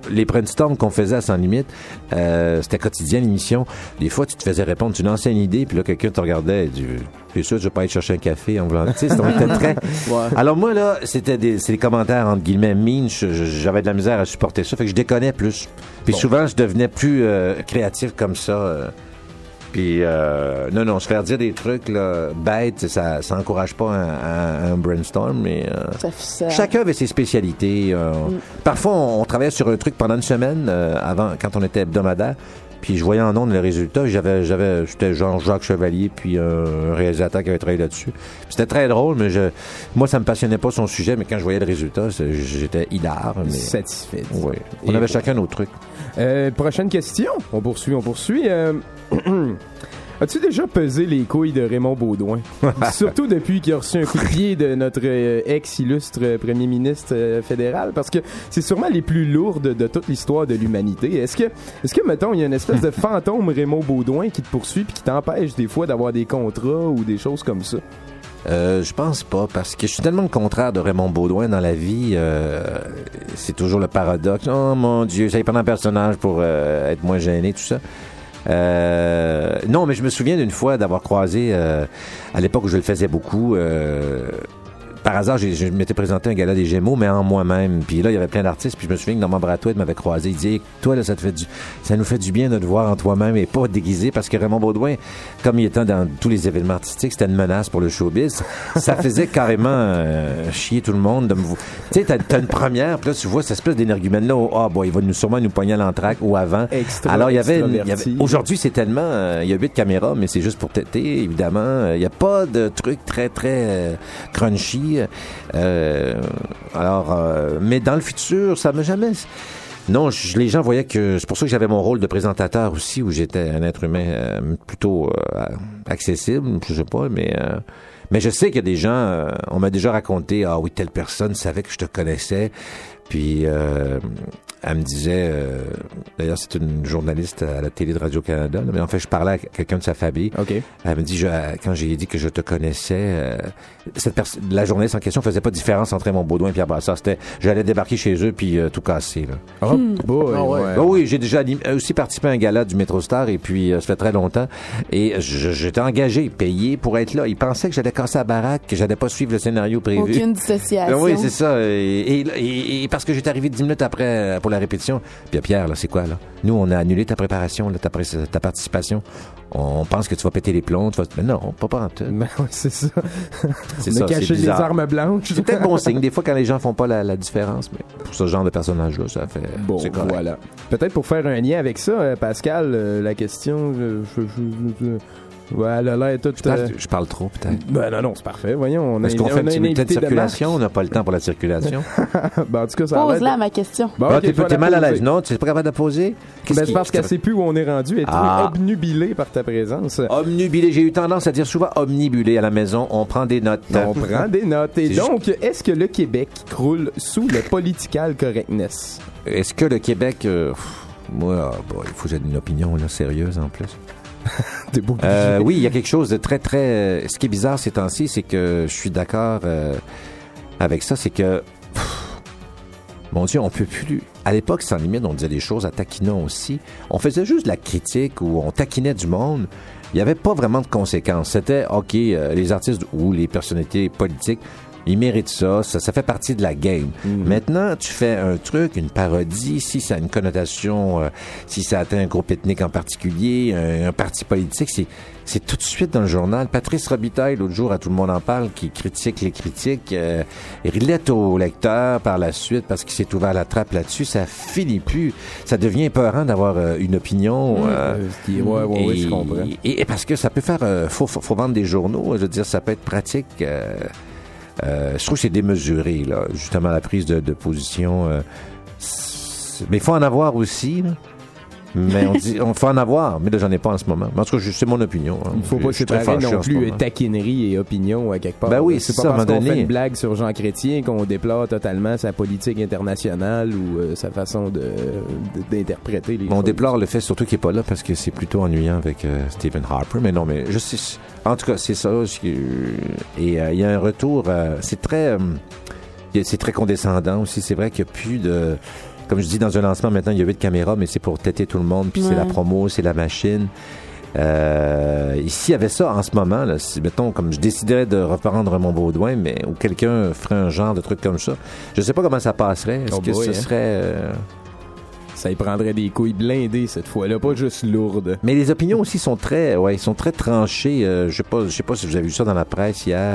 les brainstorms qu'on faisait à Sans Limite, c'était quotidien l'émission. Des fois, tu te faisais répondre, tu lançais une idée, puis là, quelqu'un te regardait et dit, c'est sûr, je vais pas aller chercher un café en voulant. Tu sais, on était très. Ouais. Alors moi, là, c'est des commentaires, entre guillemets, mean. J'avais de la misère à supporter ça. Fait que je déconnais plus. Puis souvent, je devenais plus créatif comme ça. Puis, non, se faire dire des trucs là, bêtes, ça encourage pas un brainstorm, mais chacun avait ses spécialités. Parfois, on travaillait sur un truc pendant une semaine, avant, quand on était hebdomadaire, puis je voyais en ondes le résultat. C'était genre Jacques Chevalier, puis un réalisateur qui avait travaillé là-dessus. Puis c'était très drôle, mais moi, ça me passionnait pas son sujet, mais quand je voyais le résultat, j'étais hilar. Mais... satisfait. Oui. On avait chacun nos trucs. Prochaine question. On poursuit. As-tu déjà pesé les couilles de Raymond Beaudoin? Surtout depuis qu'il a reçu un coup de pied de notre ex-illustre premier ministre fédéral, parce que c'est sûrement les plus lourdes de toute l'histoire de l'humanité. Est-ce que mettons, il y a une espèce de fantôme Raymond Beaudoin qui te poursuit puis qui t'empêche des fois d'avoir des contrats ou des choses comme ça? Je pense pas, parce que je suis tellement le contraire de Raymond Beaudoin dans la vie. C'est toujours le paradoxe. Oh mon Dieu, ça y prend un personnage pour être moins gêné, tout ça. Non, mais je me souviens d'une fois d'avoir croisé, à l'époque où je le faisais beaucoup, par hasard, je m'étais présenté un gala des Gémeaux, mais en moi-même. Puis là, il y avait plein d'artistes. Puis je me souviens que Normand Brathwaite m'avait croisé. Il disait, toi, là, ça nous fait du bien de te voir en toi-même et pas déguisé, parce que Raymond Beaudoin, comme il était dans tous les événements artistiques, c'était une menace pour le showbiz. Ça faisait carrément chier tout le monde de me voir. Tu sais, t'as une première, puis là, tu vois cette espèce d'énergumène-là. Il va sûrement nous pogner à l'entraque ou avant. Alors, il y avait aujourd'hui, c'est tellement, il y a 8 caméras, mais c'est juste pour têter, évidemment. Il n'y a pas de truc très, très crunchy. Mais dans le futur, ça m'a jamais... Non, les gens voyaient que... C'est pour ça que j'avais mon rôle de présentateur aussi, où j'étais un être humain plutôt accessible, je sais pas, mais je sais qu'il y a des gens... on m'a déjà raconté, ah oui, telle personne savait que je te connaissais, puis elle me disait... d'ailleurs, c'est une journaliste à la télé de Radio-Canada, mais en fait, je parlais à quelqu'un de sa famille. Okay. Elle me dit, quand j'ai dit que je te connaissais, la journaliste en question faisait pas de différence entre Raymond Beaudoin et Pierre Brassard. J'allais débarquer chez eux puis tout casser. Là. Oh, boy, ouais. Oui, j'ai déjà aussi participé à un gala du MetroStar et puis ça fait très longtemps. Et j'étais engagé, payé pour être là. Ils pensaient que j'allais casser la baraque, que j'allais pas suivre le scénario prévu. Aucune dissociation. Oui, c'est ça. Et parce que j'étais arrivé 10 minutes après pour la répétition. Puis Pierre, là, c'est quoi, là? Nous, on a annulé ta préparation, là, ta participation. On pense que tu vas péter les plombs. Mais non, pas en tout. Ben oui, c'est ça. C'est on ça, a caché les armes blanches. C'est peut-être bon signe. Des fois, quand les gens font pas la différence, mais pour ce genre de personnage-là, ça fait... Bon, c'est correct. Voilà. Peut-être pour faire un lien avec ça, Pascal, la question... Ouais, elle a l'air toute... Je parle trop, peut-être. Ben non, c'est parfait. Voyons, est-ce qu'on fait un petit bulletin de circulation? On n'a pas le temps pour la circulation. Ben, en tout cas, ça pose-la ma question. Bon, okay, t'es mal à l'aise. Non, tu n'es pas capable de la poser? C'est parce qu'elle sait plus où on est rendu. Elle est obnubilée par ta présence. Obnubilée. J'ai eu tendance à dire souvent omnibulé à la maison. On prend des notes. On prend des notes. Et donc, est-ce que le Québec croule sous le political correctness? Est-ce que le Québec... moi, il faut que j'ai une opinion là, sérieuse en plus. Oui, il y a quelque chose de très, très... ce qui est bizarre ces temps-ci, c'est que je suis d'accord avec ça, c'est que... mon Dieu, on peut plus... À l'époque, Sans Limite, on disait des choses à taquinant aussi. On faisait juste de la critique où on taquinait du monde. Il n'y avait pas vraiment de conséquences. C'était, OK, les artistes ou les personnalités politiques, ils méritent ça fait partie de la game. Maintenant, tu fais un truc, une parodie, si ça a une connotation, si ça atteint un groupe ethnique en particulier, un parti politique, c'est tout de suite dans le journal. Patrice Robitaille, l'autre jour, à Tout le monde en parle, qui critique les critiques, relève au lecteur par la suite parce qu'il s'est ouvert la trappe là-dessus. Ça finit plus. Ça devient épeurant d'avoir une opinion. Oui, je comprends. Et parce que ça peut faire... faut vendre des journaux. Je veux dire, ça peut être pratique... je trouve que c'est démesuré, là, justement, la prise de position. Mais il faut en avoir aussi, là. Mais on faut en avoir, mais là, j'en ai pas en ce moment. Mais en tout cas, c'est mon opinion. Hein. Il ne faut pas séparer non plus taquinerie et opinion à quelque part. Ben oui, c'est pas parce qu'on fait une blague sur Jean Chrétien qu'on déplore totalement sa politique internationale ou sa façon d'interpréter les choses. On déplore le fait surtout qu'il n'est pas là parce que c'est plutôt ennuyant avec Stephen Harper. Mais non, mais je sais. En tout cas, c'est ça. Et il y a un retour. C'est très condescendant aussi. C'est vrai qu'il n'y a plus de... comme je dis, dans un lancement, maintenant, il y a 8 caméras, mais c'est pour têter tout le monde, puis c'est la promo, c'est la machine. Ici, il y avait ça en ce moment, là. Si, mettons, comme je déciderais de reprendre mon Baudouin, mais ou quelqu'un ferait un genre de truc comme ça, je sais pas comment ça passerait. Est-ce que ce serait... Ça y prendrait des couilles blindées cette fois-là, pas juste lourdes. Mais les opinions aussi sont très tranchées. Je sais pas si vous avez vu ça dans la presse hier.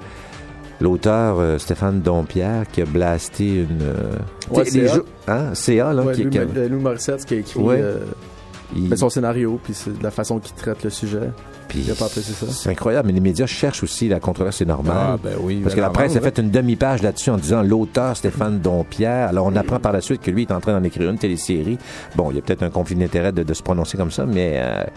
L'auteur Stéphane Dompierre qui a blasté une... CA, là. Lou Morissette qui a écrit son scénario, puis c'est de la façon qu'il traite le sujet. Puis c'est incroyable, mais les médias cherchent aussi la controverse, c'est normal. Ah, ben oui. Parce que la presse a fait une demi-page là-dessus en disant l'auteur Stéphane Dompierre. Alors on apprend par la suite que lui est en train d'en écrire une télésérie. Bon, il y a peut-être un conflit d'intérêt de se prononcer comme ça, mais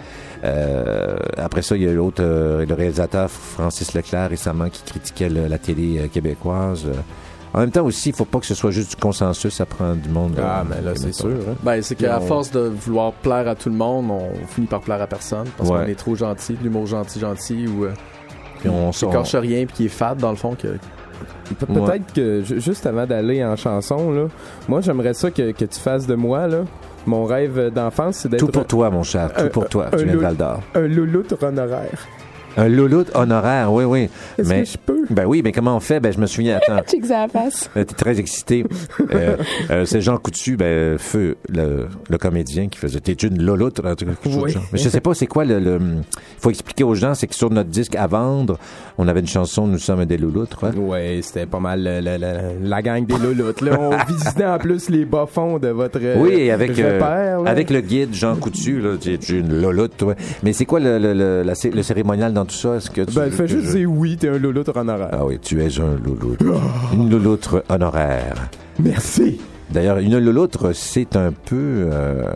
après ça, il y a l'autre, le réalisateur Francis Leclerc récemment qui critiquait la télé québécoise. En même temps aussi, il faut pas que ce soit juste du consensus, ça prend du monde. Mais là, c'est sûr. Hein? Ben, c'est qu'à force de vouloir plaire à tout le monde, on finit par plaire à personne parce qu'on est trop gentil, l'humour gentil ou on s'écorche rien puis qui est fade dans le fond que... Peut-être que juste avant d'aller en chanson, là, moi j'aimerais ça que tu fasses de moi là. Mon rêve d'enfance, c'est d'être... Tout pour toi, mon cher, tout pour toi. Tu viens de Val-d'Or. Un louloute honoraire. Un louloute honoraire, oui. Est-ce que je peux? Ben oui, mais comment on fait? Ben je me souviens, attends. Check ça à la face. T'es très excité. C'est Jean Coutu, Feu, le comédien qui faisait « T'es une louloute ». Oui. Mais je sais pas, c'est quoi il faut expliquer aux gens, c'est que sur notre disque à vendre, on avait une chanson « Nous sommes des louloutes », quoi. Oui, c'était pas mal la gang des louloutes. Là, on visitait en plus les bas-fonds de votre oui, avec repère, avec le guide Jean Coutu, là, t'es une louloute, toi. Mais c'est quoi le cérémonial dans tout ça? Est-ce que tu fais juste dire oui, t'es un louloute honoraire. Ah oui, tu es un louloute. Une louloutre honoraire. Merci. D'ailleurs, une louloutre, c'est un peu...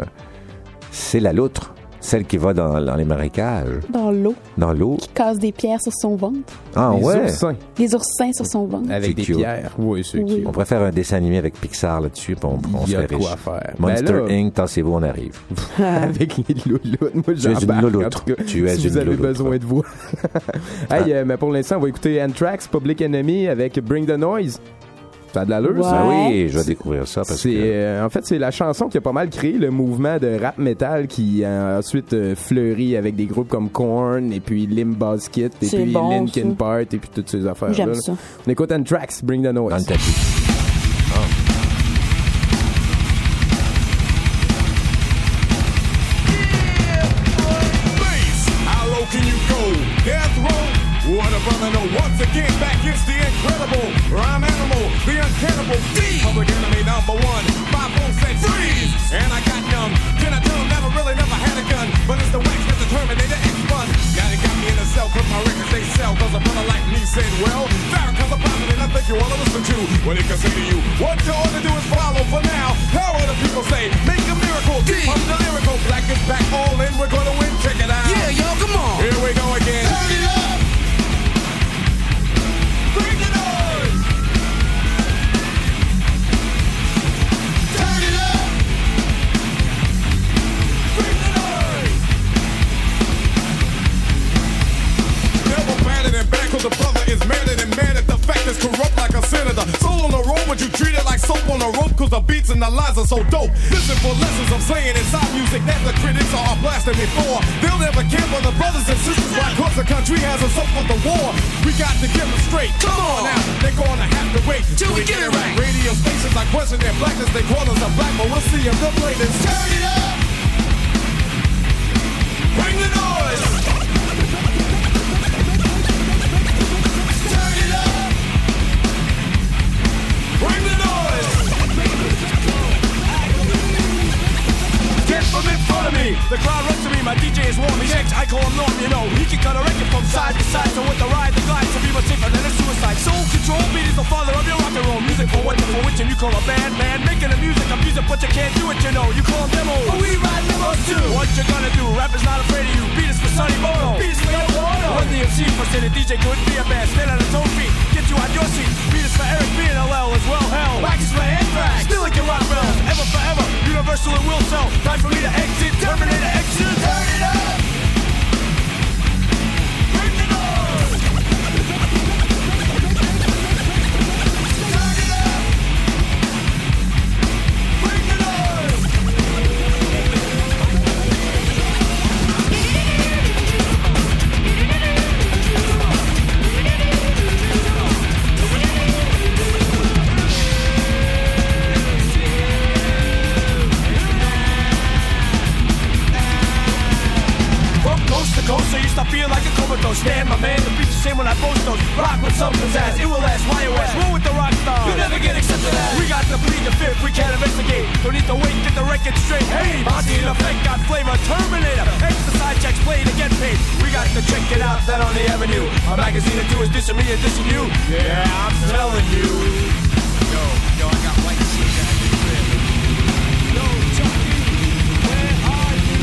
c'est la loutre. Celle qui va dans les marécages. Dans l'eau. Dans l'eau. Qui casse des pierres sur son ventre. Ah les ouais? Oursins. Les oursins sur son ventre. Avec des pierres. Oui, c'est cute. On pourrait faire un dessin animé avec Pixar là-dessus, puis on se fait riche. Il y a quoi faire. Monster Inc., tassez-vous, on arrive. Avec les louloutes. Moi, tu es une louloute. Tu es si une vous avez louloute, besoin de vous. Hey, mais pour l'instant, on va écouter Anthrax, Public Enemy avec Bring the Noise. Ça a de l'allure, ça? Oui, je vais découvrir ça. Parce que... en fait, c'est la chanson qui a pas mal créé le mouvement de rap metal qui a ensuite fleuri avec des groupes comme Korn et puis Limp Bizkit et puis Linkin Park et puis toutes ces affaires-là. J'aime ça. On écoute Anthrax, Bring the Noise. Dans le tapis. What a brother, no, once again, back is the incredible rhyme animal, the uncannibal D. Public enemy number one, 5 said freeze. And I got young, can I tell him never had a gun. But it's the wax that the Terminator X1. Now they got me in a cell, cause my records they sell. Cause a brother like me said, well, Farrakhan's a prophet and I think you wanna listen to what he can say to you. What you ought to do is follow for now. How will the people say, make a miracle, I'm the lyrical, black is back, all in, we're gonna win, check it out. Yeah, yo, come on. Here we go again. Turn it up. Bring the noise! Turn it up! Bring the noise! Never batted and back, cause the brother is madder than mad at the fact that's corrupt like a senator. Soul on the road, but you treat it like soap on a rope, cause the beats and the lines are so dope. Listen for lessons I'm saying inside music that the critics are blasting me for. They'll never care for the brothers and sisters, why cause the country has us up for the war. We got to get them straight. Come on now, they're gonna have to wait till we get it right. Radio stations like question their blackness, they call us a black, but we'll see if the latest. Turn it up! Bring the noise! Turn it up! Bring the noise! Get from in front of me, the crowd runs to me, my DJ is warm, he's X, I call him Norm, you know. He can cut a record from side to side, so with the ride, the glide, to be much safer than a suicide. Soul control, beat is the father of your rock and roll. Music for what, for which, and you call a band, man. Making the music, I'm music, but you can't do it, you know. You call them demos, but we ride demos too. What you gonna do? Rap is not afraid of you. Beat is for Sonny Bono, beat is for Yoko Ono. Run the MC for say the DJ couldn't be a band. Stand on his own feet, get you out your seat. Beat is for Eric B and LL as well, hell. Wax is for Anthrax, still like your rock bells. Ever forever, universal and will sell. Time for me to exit, Terminator exit. Turn it up! Bring the noise! Turn it up! Bring understand, my man. The beats the same when I boast those. Rock with some pizzazz. It will last, YOS. Roll with the rock star. You never get accepted as. We got the plead the fifth. We can't investigate. Don't need to wait, get the record straight. Hey, Ozzy in effect got flavor. Terminator. Exercise checks play to get paid. We got to check it out, that on the avenue. A magazine or two is dissing me and dissing you. Yeah, I'm telling you. Yo, I got white shit that I can grip. Yo, Chucky, where are you?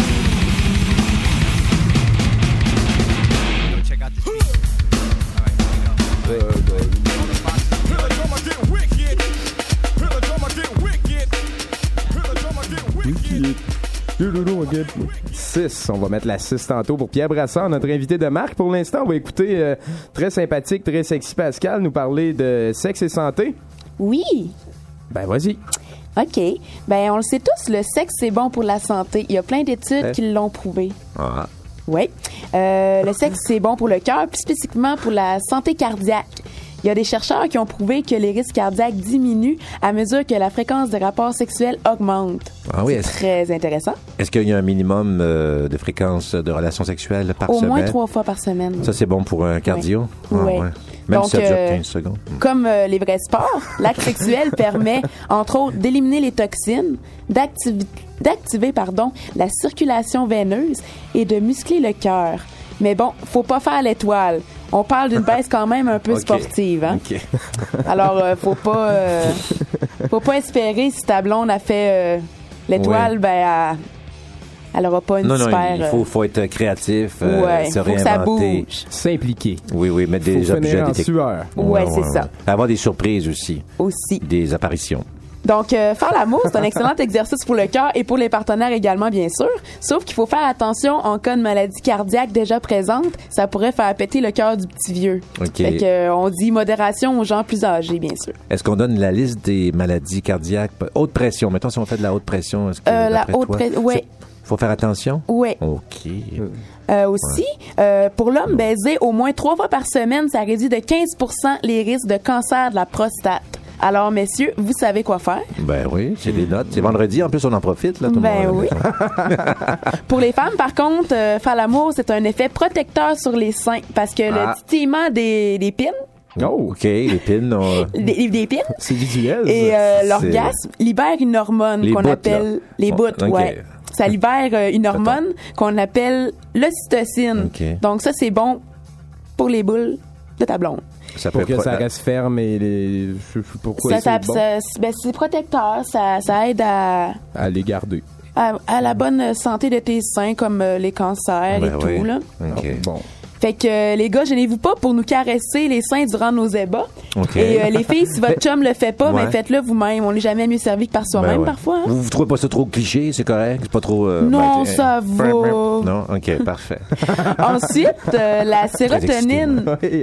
Yo, check out this beat. Alright, here we go. Feel the drummer get wicked. Feel the drummer get wicked. Feel the drummer get wicked. 6. On va mettre la 6 tantôt pour Pierre Brassard, notre invité de marque. Pour l'instant, on va écouter très sympathique, très sexy Pascal nous parler de sexe et santé. Oui. Ben, vas-y. OK. Ben, on le sait tous, le sexe, c'est bon pour la santé. Il y a plein d'études qui l'ont prouvé. Ah. Oui. Le sexe, c'est bon pour le cœur, plus spécifiquement pour la santé cardiaque. Il y a des chercheurs qui ont prouvé que les risques cardiaques diminuent à mesure que la fréquence des rapports sexuels augmente. Ah oui, c'est très intéressant. Est-ce qu'il y a un minimum de fréquence de relations sexuelles par semaine? Au moins 3 fois par semaine. Ça, c'est bon pour un cardio? Oui. Ah, ouais. Même donc, si ça dure 15 secondes. Comme les vrais sports, l'acte sexuel permet, entre autres, d'éliminer les toxines, d'activer la circulation veineuse et de muscler le cœur. Mais bon, faut pas faire l'étoile. On parle d'une baisse quand même un peu sportive. Hein? OK. Alors, faut pas espérer si ta blonde a fait l'étoile, ben, elle aura pas une super... Non, il faut être créatif, se faut réinventer. Que ça bouge. S'impliquer. Oui, mettre des objets... en sueur. C'est ça. Avoir des surprises aussi. Aussi. Des apparitions. Donc, faire l'amour, c'est un excellent exercice pour le cœur et pour les partenaires également, bien sûr. Sauf qu'il faut faire attention en cas de maladie cardiaque déjà présente. Ça pourrait faire péter le cœur du petit vieux. OK. Fait que, on dit modération aux gens plus âgés, bien sûr. Est-ce qu'on donne la liste des maladies cardiaques? Haute pression. Mettons, si on fait de la haute pression, est-ce que la haute pression, oui. Faut faire attention? Oui. OK. Aussi, pour l'homme, baiser au moins 3 fois par semaine, ça réduit de 15% les risques de cancer de la prostate. Alors, messieurs, vous savez quoi faire? Ben oui, c'est des notes. C'est vendredi, en plus, on en profite, là, tout le monde. Oui. Pour les femmes, par contre, faire l'amour, c'est un effet protecteur sur les seins parce que le titillement des pins. Oh, OK, les pins. Des pins. C'est visuel. Et l'orgasme libère une hormone qu'on appelle les bouts. Okay. Ouais. Ça libère une hormone qu'on appelle l'ocytocine. Okay. Donc ça, c'est bon pour les boules de ta blonde. Ça pour que ça reste ferme et pourquoi c'est bon? C'est protecteur. Ça aide à les garder. À la bonne santé de tes seins, comme les cancers et tout. Là. Okay. Bon. Fait que les gars, gênez-vous pas pour nous caresser les seins durant nos ébats. Okay. Et les filles, si votre chum le fait pas, ben faites-le vous-même. On n'est jamais mieux servi que par soi-même parfois. Hein? Vous trouvez pas ça trop cliché, c'est correct? C'est pas trop... non, ça va. Non? OK, parfait. Ensuite, la sérotonine...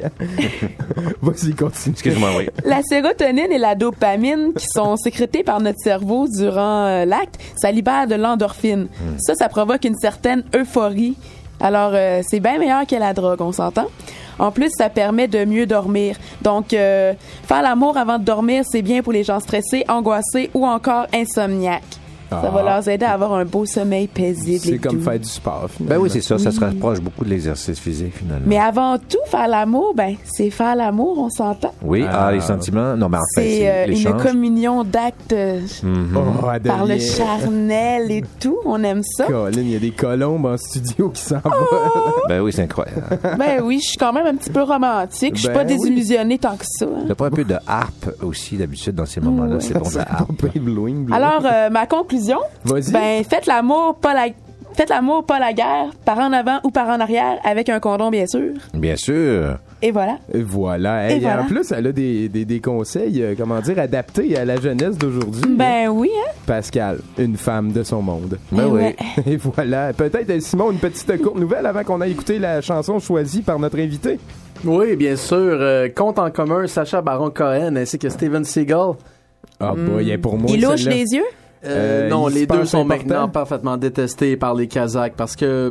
Vas-y, continue. Excuse-moi, oui. La sérotonine et la dopamine qui sont sécrétées par notre cerveau durant l'acte, ça libère de l'endorphine. Ça provoque une certaine euphorie. Alors, c'est bien meilleur que la drogue, on s'entend. En plus, ça permet de mieux dormir. Donc, faire l'amour avant de dormir, c'est bien pour les gens stressés, angoissés ou encore insomniaques. Ça va leur aider à avoir un beau sommeil paisible. C'est comme faire du sport, finalement. Ben oui, c'est ça. Ça se rapproche beaucoup de l'exercice physique, finalement. Mais avant tout, faire l'amour, c'est faire l'amour, on s'entend. Oui, les sentiments. Non, mais en fait, c'est une communion d'actes par le Adeline. charnel et tout. On aime ça. Colin, il y a des colombes en studio qui s'envolent. Ben oui, c'est incroyable. Ben oui, je suis quand même un petit peu romantique. Je suis pas désillusionnée tant que ça. T'as pas un peu de harpe aussi, d'habitude, dans ces moments-là? C'est bon, de la harpe. Alors, ma conclusion, faites l'amour, pas la guerre, par en avant ou par en arrière, avec un condom, bien sûr. Bien sûr. Et voilà. Et voilà. En plus, elle a des conseils, adaptés à la jeunesse d'aujourd'hui. Ben oui, hein? Pascal, une femme de son monde. Ben oui. Et voilà. Peut-être, Simon, une petite courte nouvelle avant qu'on aille écouter la chanson choisie par notre invité. Oui, bien sûr. Compte en commun Sacha Baron Cohen ainsi que Steven Seagal. Ah, boy, pour moi. Il louche les yeux? Non, les deux sont maintenant parfaitement détestés par les Kazakhs parce que,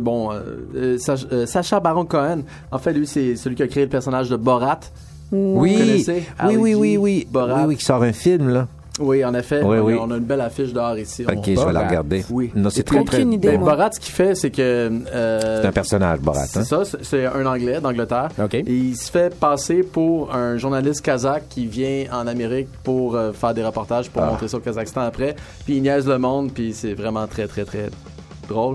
Sacha Baron Cohen, en fait, lui, c'est celui qui a créé le personnage de Borat. Oui, vous connaissez? Oui, Borat. Oui, qui sort un film, là. Oui, en effet. Oui. On a une belle affiche dehors ici. Ok, je vais la regarder. Oui. Non, c'est très, très... Borat, ce qu'il fait, c'est que... c'est un personnage, Borat. C'est ça, c'est un Anglais d'Angleterre. OK. Et il se fait passer pour un journaliste kazakh qui vient en Amérique pour faire des reportages, pour montrer ça au Kazakhstan après. Puis il niaise le monde, puis c'est vraiment très, très, très drôle.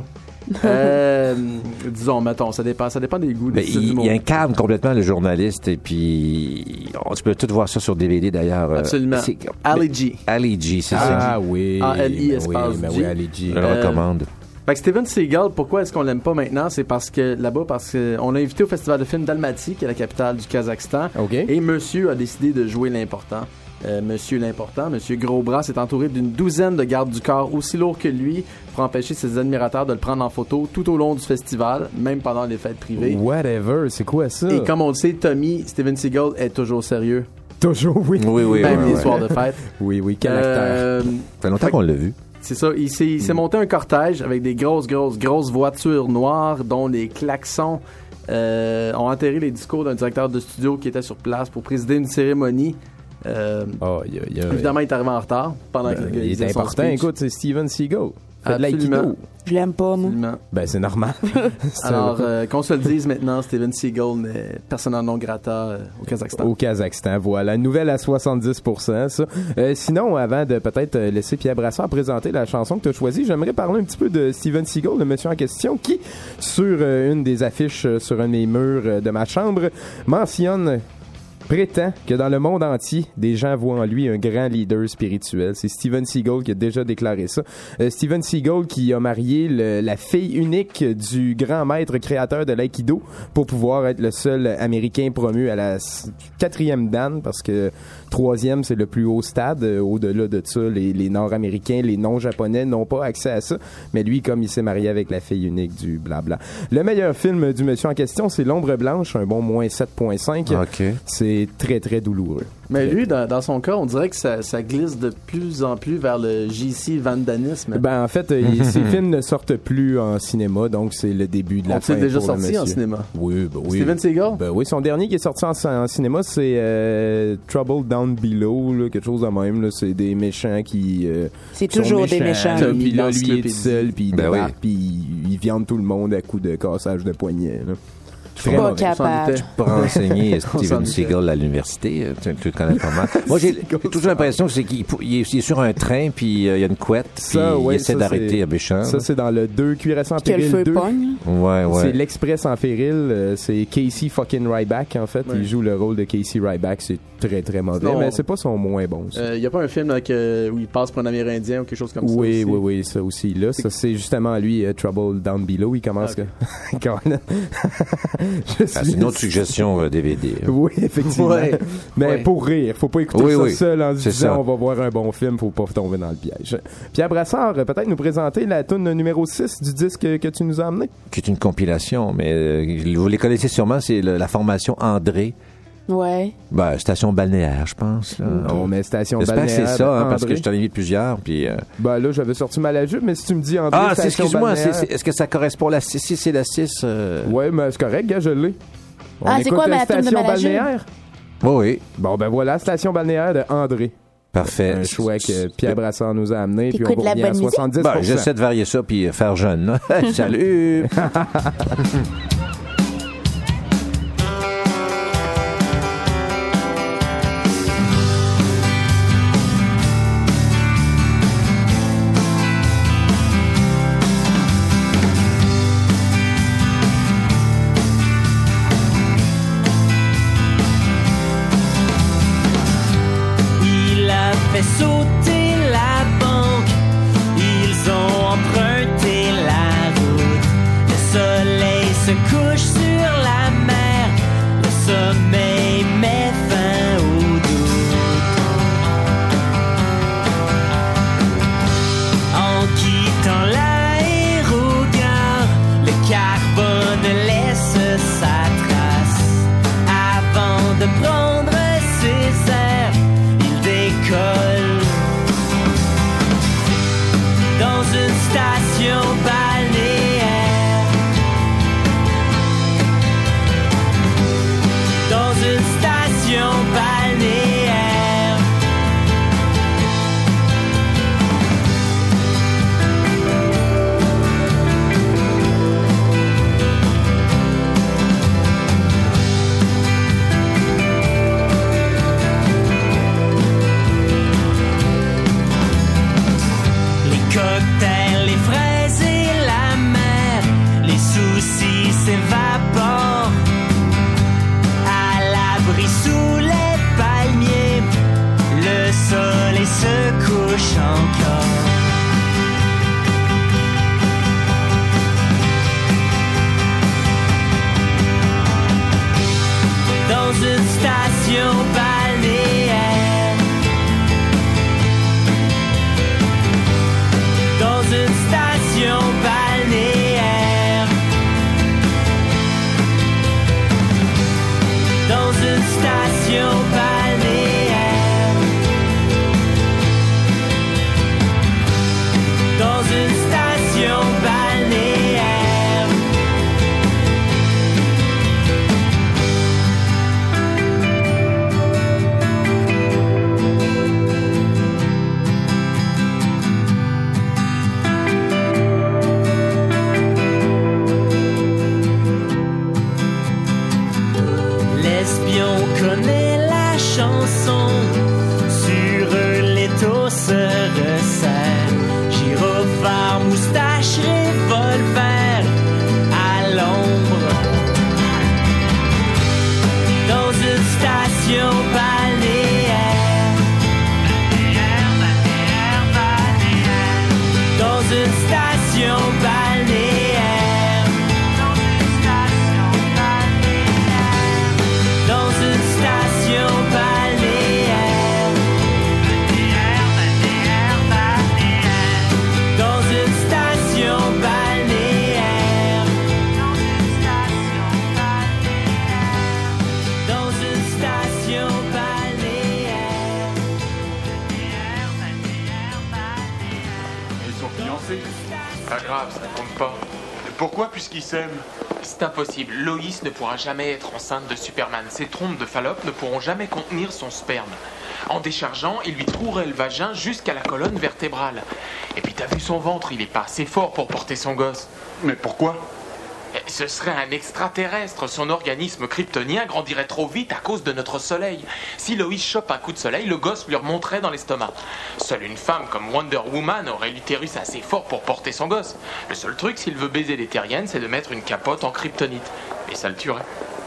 Disons, mettons, ça dépend des goûts. Il incarne complètement le journaliste, et puis tu peux tout voir ça sur DVD d'ailleurs. Absolument. Ali G. Ali G, c'est ça. Ah oui. A-L-I espace G. Oui, Ali G. Je le recommande. Fait que Steven Seagal, pourquoi est-ce qu'on l'aime pas maintenant? C'est parce qu'on l'a invité au Festival de films d'Almaty, qui est la capitale du Kazakhstan. Okay. Et monsieur a décidé de jouer l'important. Monsieur Gros-Bras est entouré d'une douzaine de gardes du corps aussi lourds que lui pour empêcher ses admirateurs de le prendre en photo tout au long du festival, même pendant les fêtes privées. Whatever, c'est quoi ça? Et comme on le sait, Steven Seagal est toujours sérieux. Toujours, oui. Même les soirs de fête. Oui, quel acteur. Ça fait longtemps qu'on l'a vu. C'est ça, il s'est monté un cortège avec des grosses voitures noires dont les klaxons ont enterré les discours d'un directeur de studio qui était sur place pour présider une cérémonie. Évidemment, il est arrivé en retard pendant il est important. Écoute, c'est Steven Seagal. Fait de l'aïkido. Je l'aime pas, moi. Ben, c'est normal. Alors, qu'on se le dise maintenant, Steven Seagal n'est persona non grata au Kazakhstan. Au Kazakhstan, voilà. Une nouvelle à 70%, ça. Sinon, avant de peut-être laisser Pierre Brassard présenter la chanson que tu as choisie, j'aimerais parler un petit peu de Steven Seagal, le monsieur en question, qui, sur une des affiches sur un des murs de ma chambre, prétend que dans le monde entier, des gens voient en lui un grand leader spirituel. C'est Steven Seagal qui a déjà déclaré ça. Steven Seagal qui a marié la fille unique du grand maître créateur de l'aïkido pour pouvoir être le seul Américain promu à la 4e dan, parce que 3e, c'est le plus haut stade. Au-delà de ça, les Nord-Américains, les non-Japonais n'ont pas accès à ça. Mais lui, comme il s'est marié avec la fille unique du blabla. Le meilleur film du monsieur en question, c'est L'Ombre Blanche, un bon moins 7.5. OK. C'est très, très douloureux. Mais lui, dans son cas, on dirait que ça glisse de plus en plus vers le JC vandanisme. Ben, en fait, ses films ne sortent plus en cinéma, donc c'est le début de la fin. C'est déjà sorti en cinéma? Oui, ben oui. Steven Seagal? Ben oui, son dernier qui est sorti en cinéma, c'est Trouble Down Below, là, quelque chose de même. Là. C'est des méchants qui... c'est toujours des méchants. Puis là, lui, il est tout seul, puis il débarque, puis il viande tout le monde à coups de cassage de poignets. Là. Pas capable. Pour enseigner Steven Seagal à l'université, tu le connais pas mal. Moi, j'ai toujours l'impression que il est sur un train, puis il y a une couette, puis il essaie d'arrêter un méchant. Ça, c'est dans le 2 Cuirassé en péril 2. Ouais. C'est l'Express en péril. C'est Casey fucking Ryback, en fait. Ouais. Il joue le rôle de Casey Ryback. C'est très, très mauvais, mais c'est pas son moins bon. Il y a pas un film là, où il passe pour un Amérindien ou quelque chose comme ça? Oui, ça aussi. Là, ça, c'est justement lui, Trouble Down Below. Il commence c'est une autre suggestion DVD. Oui, effectivement. Mais pour rire, faut pas écouter ça seul en se disant on va voir un bon film, faut pas tomber dans le piège. Pierre Brassard, peut-être nous présenter la tune numéro 6 du disque que tu nous as amené. Qui est une compilation, mais vous les connaissez sûrement, c'est la formation André. Ouais. Ben, station balnéaire, je pense. Là. On met station balnéaire. J'espère que c'est ça, parce que je t'en ai mis plusieurs. Puis, ben là, j'avais sorti mal à la jupe, mais si tu me dis André, excuse-moi, est-ce que ça correspond à la 6? C'est la 6. Ouais, mais c'est correct, gars, je l'ai. C'est quoi ma tune de balnéaire? Oui. Bon, ben voilà, station balnéaire de André. Parfait. Un choix que Pierre Brassard nous a amené, puis on vous revient à 70%. Ben, j'essaie de varier ça, puis faire jeune. Salut! Sauter la banque, ils ont emprunté la route. Le soleil se couche. station balnéaire. Dans une station balnéaire. Dans une station balnéaire. Dans une station balnéaire. Ils sont fiancés. Pas grave, ça compte pas. Pourquoi, puisqu'ils s'aiment? C'est impossible. Loïs ne pourra jamais être enceinte de Superman. Ses trompes de Fallope ne pourront jamais contenir son sperme. En déchargeant, il lui trouerait le vagin jusqu'à la colonne vertébrale. Et puis t'as vu son ventre, il est pas assez fort pour porter son gosse. Mais pourquoi? Ce serait un extraterrestre. Son organisme kryptonien grandirait trop vite à cause de notre soleil. Si Loïs chope un coup de soleil, le gosse lui remonterait dans l'estomac. Seule une femme comme Wonder Woman aurait l'utérus assez fort pour porter son gosse. Le seul truc, s'il veut baiser les terriennes, c'est de mettre une capote en kryptonite. Et ça le tuerait.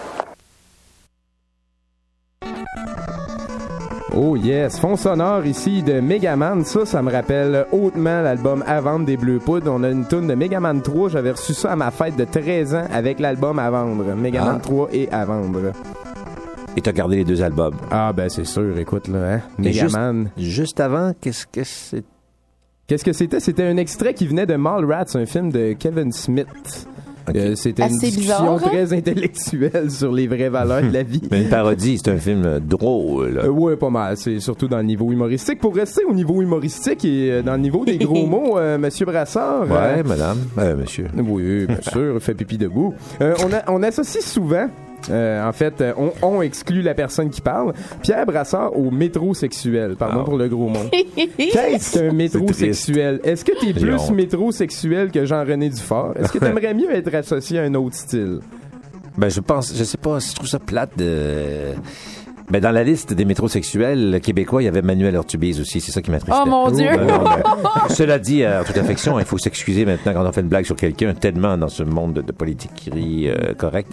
Oh yes, fond sonore ici de Megaman, ça me rappelle hautement l'album À vendre des Bleus Poudres. On a une toune de Megaman 3, j'avais reçu ça à ma fête de 13 ans avec l'album À vendre, Megaman 3 et À vendre. Et t'as gardé les deux albums? Ah ben c'est sûr, écoute là, hein, Megaman. Juste avant, qu'est-ce que c'est? Qu'est-ce que c'était? C'était un extrait qui venait de Mallrats, un film de Kevin Smith. Okay. C'était une discussion très intellectuelle sur les vraies valeurs de la vie. Mais une parodie, c'est un film drôle. Oui, pas mal. C'est surtout dans le niveau humoristique. Pour rester au niveau humoristique et dans le niveau des gros mots, Monsieur Brassard... Ouais, madame. Monsieur. Oui, bien sûr, fait pipi debout. On associe souvent... en fait, on exclut la personne qui parle. Pierre Brassard au métrosexuel. Pardon pour le gros mot. Qu'est-ce qu'un métrosexuel? Est-ce que t'es plus métrosexuel que Jean-René Dufort? Est-ce que t'aimerais mieux être associé à un autre style? Ben, je sais pas, je trouve ça plate de... Ben, dans la liste des métrosexuels québécois, il y avait Manuel Ortubise aussi. C'est ça qui m'attristait. Oh mon Dieu! Cela dit, en toute affection, il faut s'excuser maintenant quand on fait une blague sur quelqu'un, tellement dans ce monde de politique correct.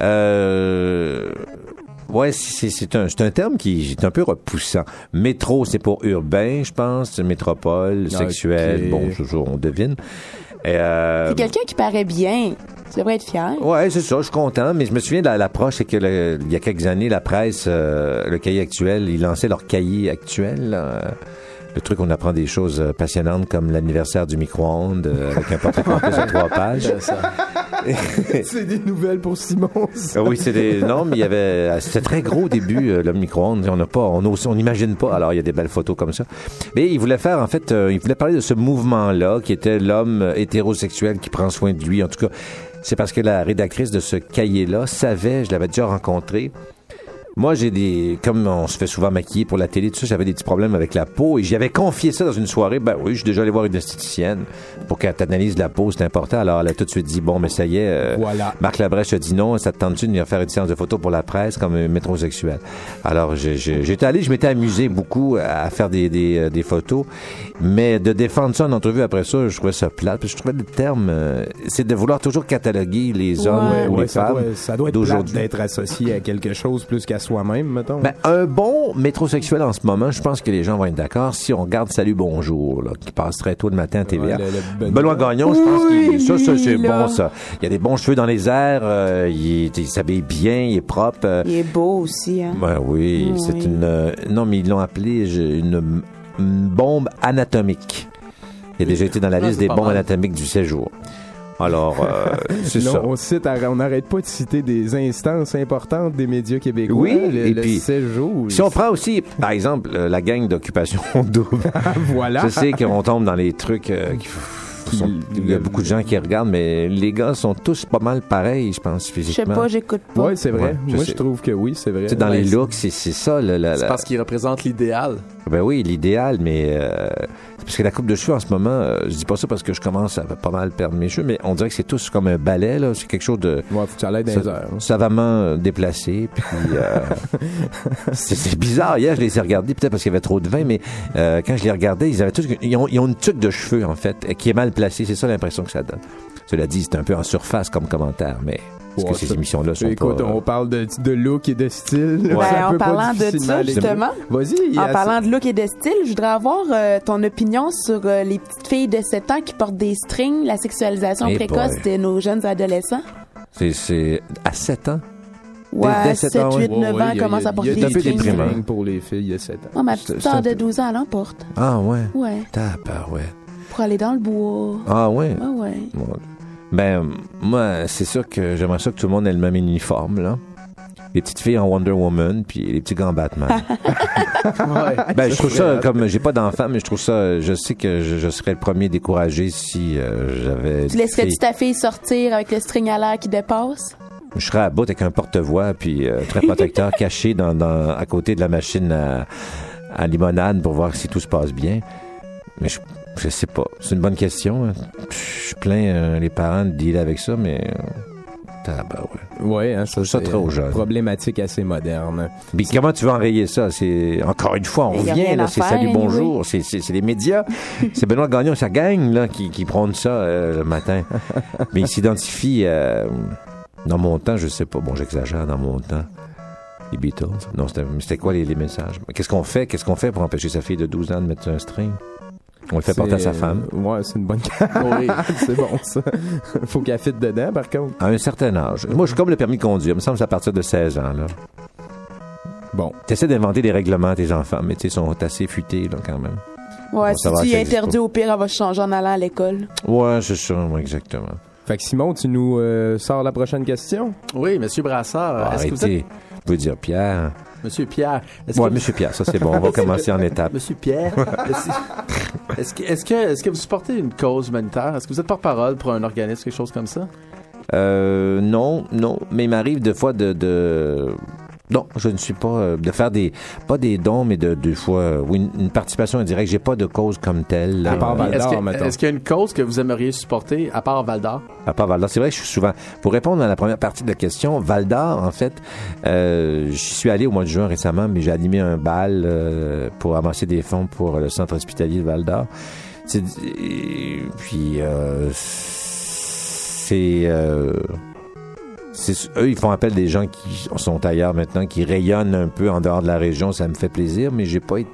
Ouais, c'est un terme qui est un peu repoussant. Métro, c'est pour urbain, je pense. Métropole, sexuel. Bon, toujours, on devine. C'est quelqu'un qui paraît bien. Tu devrais être fier. Ouais, c'est ça, je suis content, mais je me souviens de l'approche, c'est que il y a quelques années, la presse, le cahier actuel, ils lançaient leur cahier actuel, le truc où on apprend des choses passionnantes comme l'anniversaire du micro-ondes, avec un portrait complet sur 3 pages. C'est des nouvelles pour Simon. Oui, non, mais c'était très gros au début, le micro-ondes. On n'imagine pas. Alors, il y a des belles photos comme ça. Mais il voulait faire, en fait, il voulait parler de ce mouvement-là, qui était l'homme hétérosexuel qui prend soin de lui. En tout cas, c'est parce que la rédactrice de ce cahier-là savait, je l'avais déjà rencontré. Moi, comme on se fait souvent maquiller pour la télé, tout ça, j'avais des petits problèmes avec la peau et j'y avais confié ça dans une soirée. Ben oui, je suis déjà allé voir une esthéticienne pour qu'elle t'analyse la peau, c'est important. Alors, elle a tout de suite dit, bon, mais ça y est, voilà. Marc Labrèche a dit non, ça te tente-tu de venir faire une séance de photos pour la presse comme un métrosexuel? Alors, j'étais allé, je m'étais amusé beaucoup à faire des photos, mais de défendre ça en entrevue après ça, je trouvais ça plate. Puis je trouvais le terme, c'est de vouloir toujours cataloguer les hommes ou les femmes. Ça doit être plate d'être associé à quelque chose plus qu'à soi-même, mettons. Ben, un bon métrosexuel en ce moment, je pense que les gens vont être d'accord si on regarde Salut Bonjour, là, qui passe très tôt le matin à TVA. Benoît Gagnon, je pense ça c'est bon, ça. Il y a des bons cheveux dans les airs, il s'habille bien, il est propre. Il est beau aussi, hein. Ben oui, c'est non, mais ils l'ont appelé une bombe anatomique. Il a déjà été dans la liste des bombes anatomiques du séjour. Alors, c'est ça. On n'arrête pas de citer des instances importantes des médias québécois. Oui, et puis, séjour. Si on prend aussi, par exemple, la gang d'Occupation Double. Voilà. Je sais qu'on tombe dans les trucs il y a beaucoup de gens qui regardent, mais les gars sont tous pas mal pareils, je pense, physiquement. Je sais pas, j'écoute pas. Oui, c'est vrai. Moi, je trouve que oui, c'est vrai. Dans les looks, c'est ça. C'est parce qu'ils représentent l'idéal. Ben oui, l'idéal, mais parce que la coupe de cheveux en ce moment, je dis pas ça parce que je commence à pas mal perdre mes cheveux, mais on dirait que c'est tous comme un balai, là. C'est quelque chose de... Ouais, faut que ça l'aide dans les airs. Savamment déplacé, puis c'est bizarre. Hier, je les ai regardés, peut-être parce qu'il y avait trop de vin, mais quand je les regardais, ils ont une tuque de cheveux, en fait, qui est mal placée. C'est ça l'impression que ça donne. Cela dit, c'est un peu en surface comme commentaire, mais Parce que ces émissions-là sont écoute, pas... on parle de look et de style. En parlant de ça, justement, vas-y. En parlant de look et de style, je voudrais avoir ton opinion sur les petites filles de 7 ans qui portent des strings, la sexualisation précoce de nos jeunes adolescents. C'est à 7 ans? Ouais, 7, 8, 9 ans, commence à porter des strings. Pour les filles de 7 ans. Oh, ma petite sœur de 12 ans, elle en porte. Ah ouais? Ouais. Ouais. Pour aller dans le bois. Ah ouais? Ah ouais. Ben, moi, c'est sûr que j'aimerais ça que tout le monde ait le même uniforme, là. Les petites filles en Wonder Woman, puis les petits gants en Batman. Ben, je trouve ça, comme j'ai pas d'enfant, mais je trouve ça, je sais que je serais le premier découragé si j'avais... Tu laisserais-tu ta fille sortir avec le string à l'air qui dépasse? Je serais à bout avec un porte-voix, puis très protecteur caché à côté de la machine à limonade pour voir si tout se passe bien. Mais je sais pas. C'est une bonne question. Je plains les parents de dealer avec ça, mais... Ouais, hein, ça trop jeune. Problématique assez moderne. Puis comment tu vas enrayer ça? C'est encore une fois, on revient, là, c'est salut, bonjour, c'est les médias. C'est Benoît Gagnon, sa gang là, qui prône ça le matin. Mais il s'identifie dans mon temps, je sais pas, bon j'exagère, dans mon temps. Les Beatles. Non, c'était quoi les messages? Qu'est-ce qu'on fait pour empêcher sa fille de 12 ans de mettre un string? On le fait porter à sa femme. Ouais, c'est une bonne... Oui, c'est bon, ça. Faut qu'elle fitte dedans, par contre. À un certain âge. Moi, je suis comme le permis de conduire. Il me semble que c'est à partir de 16 ans, là. Bon. T'essaies d'inventer des règlements à tes enfants, mais tu sais, ils sont assez futés, là, quand même. Ouais, si tu y interdis, au pire, elle va se changer en allant à l'école. Ouais, c'est ça, ouais, exactement. Fait que Simon, tu nous sors la prochaine question? Oui, Monsieur Brassard. Est-ce que vous pouvez dire Pierre... Monsieur Pierre. Monsieur Pierre, ça c'est bon. On va commencer en étapes. Monsieur Pierre, est-ce que vous supportez une cause humanitaire? Est-ce que vous êtes porte-parole pour un organisme, quelque chose comme ça? Non. Mais il m'arrive des fois Non, je ne suis pas de faire pas des dons, mais des fois une participation indirecte. J'ai pas de cause comme telle. À part Val d'Or, mettons. Est-ce qu'il y a une cause que vous aimeriez supporter à part Val d'Or? À part Val d'Or, c'est vrai que je suis souvent. Pour répondre à la première partie de la question, Val d'Or, en fait, je suis allé au mois de juin récemment, mais j'ai animé un bal pour amasser des fonds pour le centre hospitalier de Val d'Or. Eux, ils font appel des gens qui sont ailleurs maintenant, qui rayonnent un peu en dehors de la région. Ça me fait plaisir, mais j'ai pas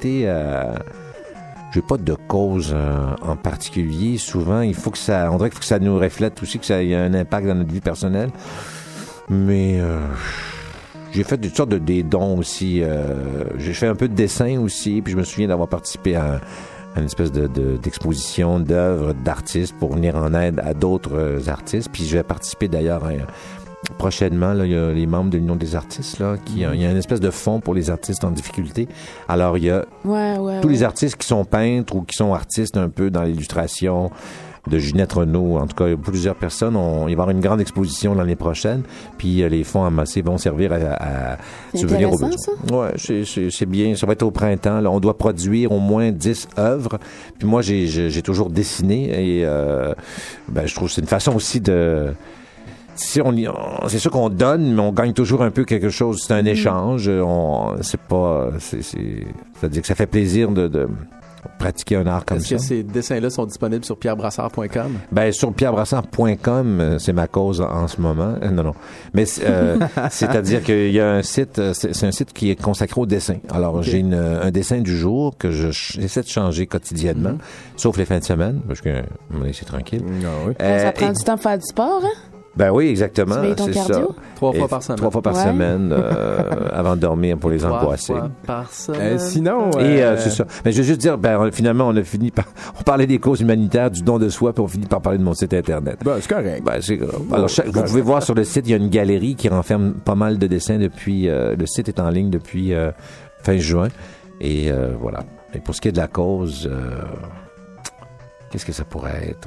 de cause en particulier. Souvent, on dirait qu'il faut que ça nous reflète aussi, que ça ait un impact dans notre vie personnelle. Mais j'ai fait toutes sortes des dons aussi. J'ai fait un peu de dessin aussi, puis je me souviens d'avoir participé à une espèce d'exposition d'œuvres d'artistes pour venir en aide à d'autres artistes. Puis je vais participer d'ailleurs prochainement, là, il y a les membres de l'Union des artistes, là, il y a une espèce de fonds pour les artistes en difficulté. Alors, il y a tous les artistes qui sont peintres ou qui sont artistes un peu dans l'illustration de Ginette Renault. En tout cas, plusieurs personnes. Il va y avoir une grande exposition l'année prochaine. Puis, les fonds amassés vont servir à subvenir aux besoins. Ouais, c'est bien. Ça va être au printemps. Là. On doit produire au moins 10 œuvres. Puis moi, j'ai toujours dessiné et je trouve que c'est une façon aussi de... c'est sûr qu'on donne, mais on gagne toujours un peu quelque chose. C'est un échange. C'est-à-dire que ça fait plaisir de pratiquer un art comme ça. Est-ce que ces dessins-là sont disponibles sur pierrebrassard.com? Ben, sur pierrebrassard.com, c'est ma cause en ce moment. Non. Mais, c'est-à-dire qu'il y a un site, c'est un site qui est consacré au dessin. Alors, j'ai un dessin du jour que j'essaie de changer quotidiennement, sauf les fins de semaine, parce que, c'est tranquille. Ça prend du temps pour faire du sport, hein? Ben oui, exactement. Tu ton cardio? 3 fois par semaine. 3 fois par semaine, avant de dormir pour les angoisser. 3 fois par semaine. Sinon... c'est ça. Mais je veux juste dire, finalement, on a fini par... On parlait des causes humanitaires, du don de soi, puis on finit par parler de mon site Internet. Ben, c'est correct. Ben, c'est grave. Alors, vous pouvez voir sur le site, il y a une galerie qui renferme pas mal de dessins depuis... le site est en ligne depuis fin juin. Et voilà. Et pour ce qui est de la cause, qu'est-ce que ça pourrait être?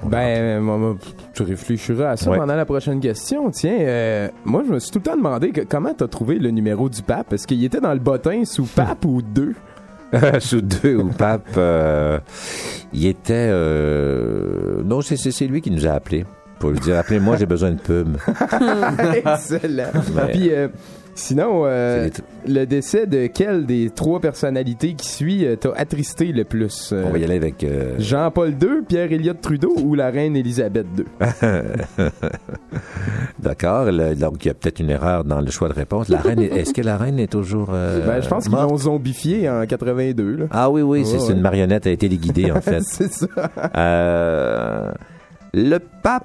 Tu réfléchiras à ça pendant la prochaine question. Tiens, moi, je me suis tout le temps demandé comment t'as trouvé le numéro du pape. Est-ce qu'il était dans le bottin sous pape ou 2? Sous 2 ou pape, il était... Non, c'est lui qui nous a appelés. Pour lui dire, appelez-moi, j'ai besoin de pub. Excellent. Puis... sinon, le décès de quelle des 3 personnalités qui suit t'a attristé le plus? On va y aller avec... Jean-Paul II, Pierre-Éliott Trudeau ou la reine Élisabeth II? D'accord. Donc, il y a peut-être une erreur dans le choix de réponse. Est-ce que la reine est toujours je pense qu'ils l'ont zombifiée en 82. Là. Ah oui, c'est une marionnette, a été téléguidée, en fait. C'est ça. Le pape...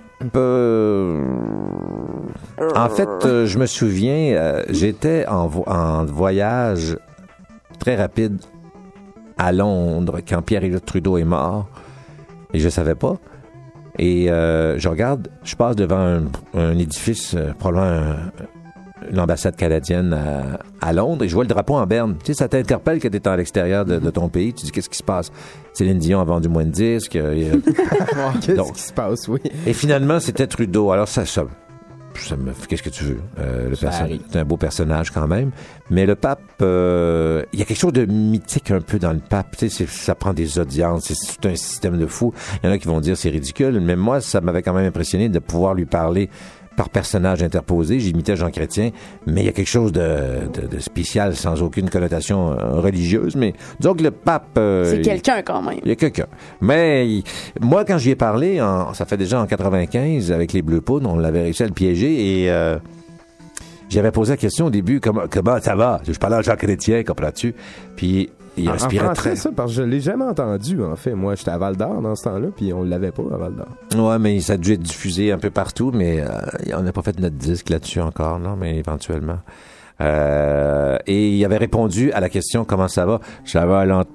En fait, je me souviens, j'étais en voyage très rapide à Londres quand Pierre-Éliott Trudeau est mort. Et je savais pas. Et je passe devant un édifice, probablement l'ambassade canadienne à Londres, et je vois le drapeau en berne. Tu sais, ça t'interpelle que tu es à l'extérieur de ton pays. Tu dis, qu'est-ce qui se passe? Céline Dion a vendu moins de disques. Qu'est-ce qui se passe, oui. Et finalement, c'était Trudeau. Alors, qu'est-ce que tu veux? C'est un beau personnage quand même. Mais le pape, il y a quelque chose de mythique un peu dans le pape. Tu sais, ça prend des audiences. C'est tout un système de fou. Il y en a qui vont dire c'est ridicule. Mais moi, ça m'avait quand même impressionné de pouvoir lui parler par personnage interposé. J'imitais Jean Chrétien, mais il y a quelque chose de spécial sans aucune connotation religieuse. Mais disons que le pape... c'est quelqu'un quand même. Il y a quelqu'un. Mais moi, quand j'y ai parlé, ça fait déjà en 95, avec les Bleus Poudres, on l'avait réussi à le piéger et... j'avais posé la question au début, comment ça va? Je parlais à Jean Chrétien, comprends-tu? Puis il respirait très... ça, parce que je l'ai jamais entendu, en fait. Moi, j'étais à Val-d'Or dans ce temps-là, puis on l'avait pas à Val-d'Or. Ouais, mais ça a dû être diffusé un peu partout, mais on n'a pas fait notre disque là-dessus encore, non, mais éventuellement. Et il avait répondu à la question « Comment ça va? » « Ça va lentement. »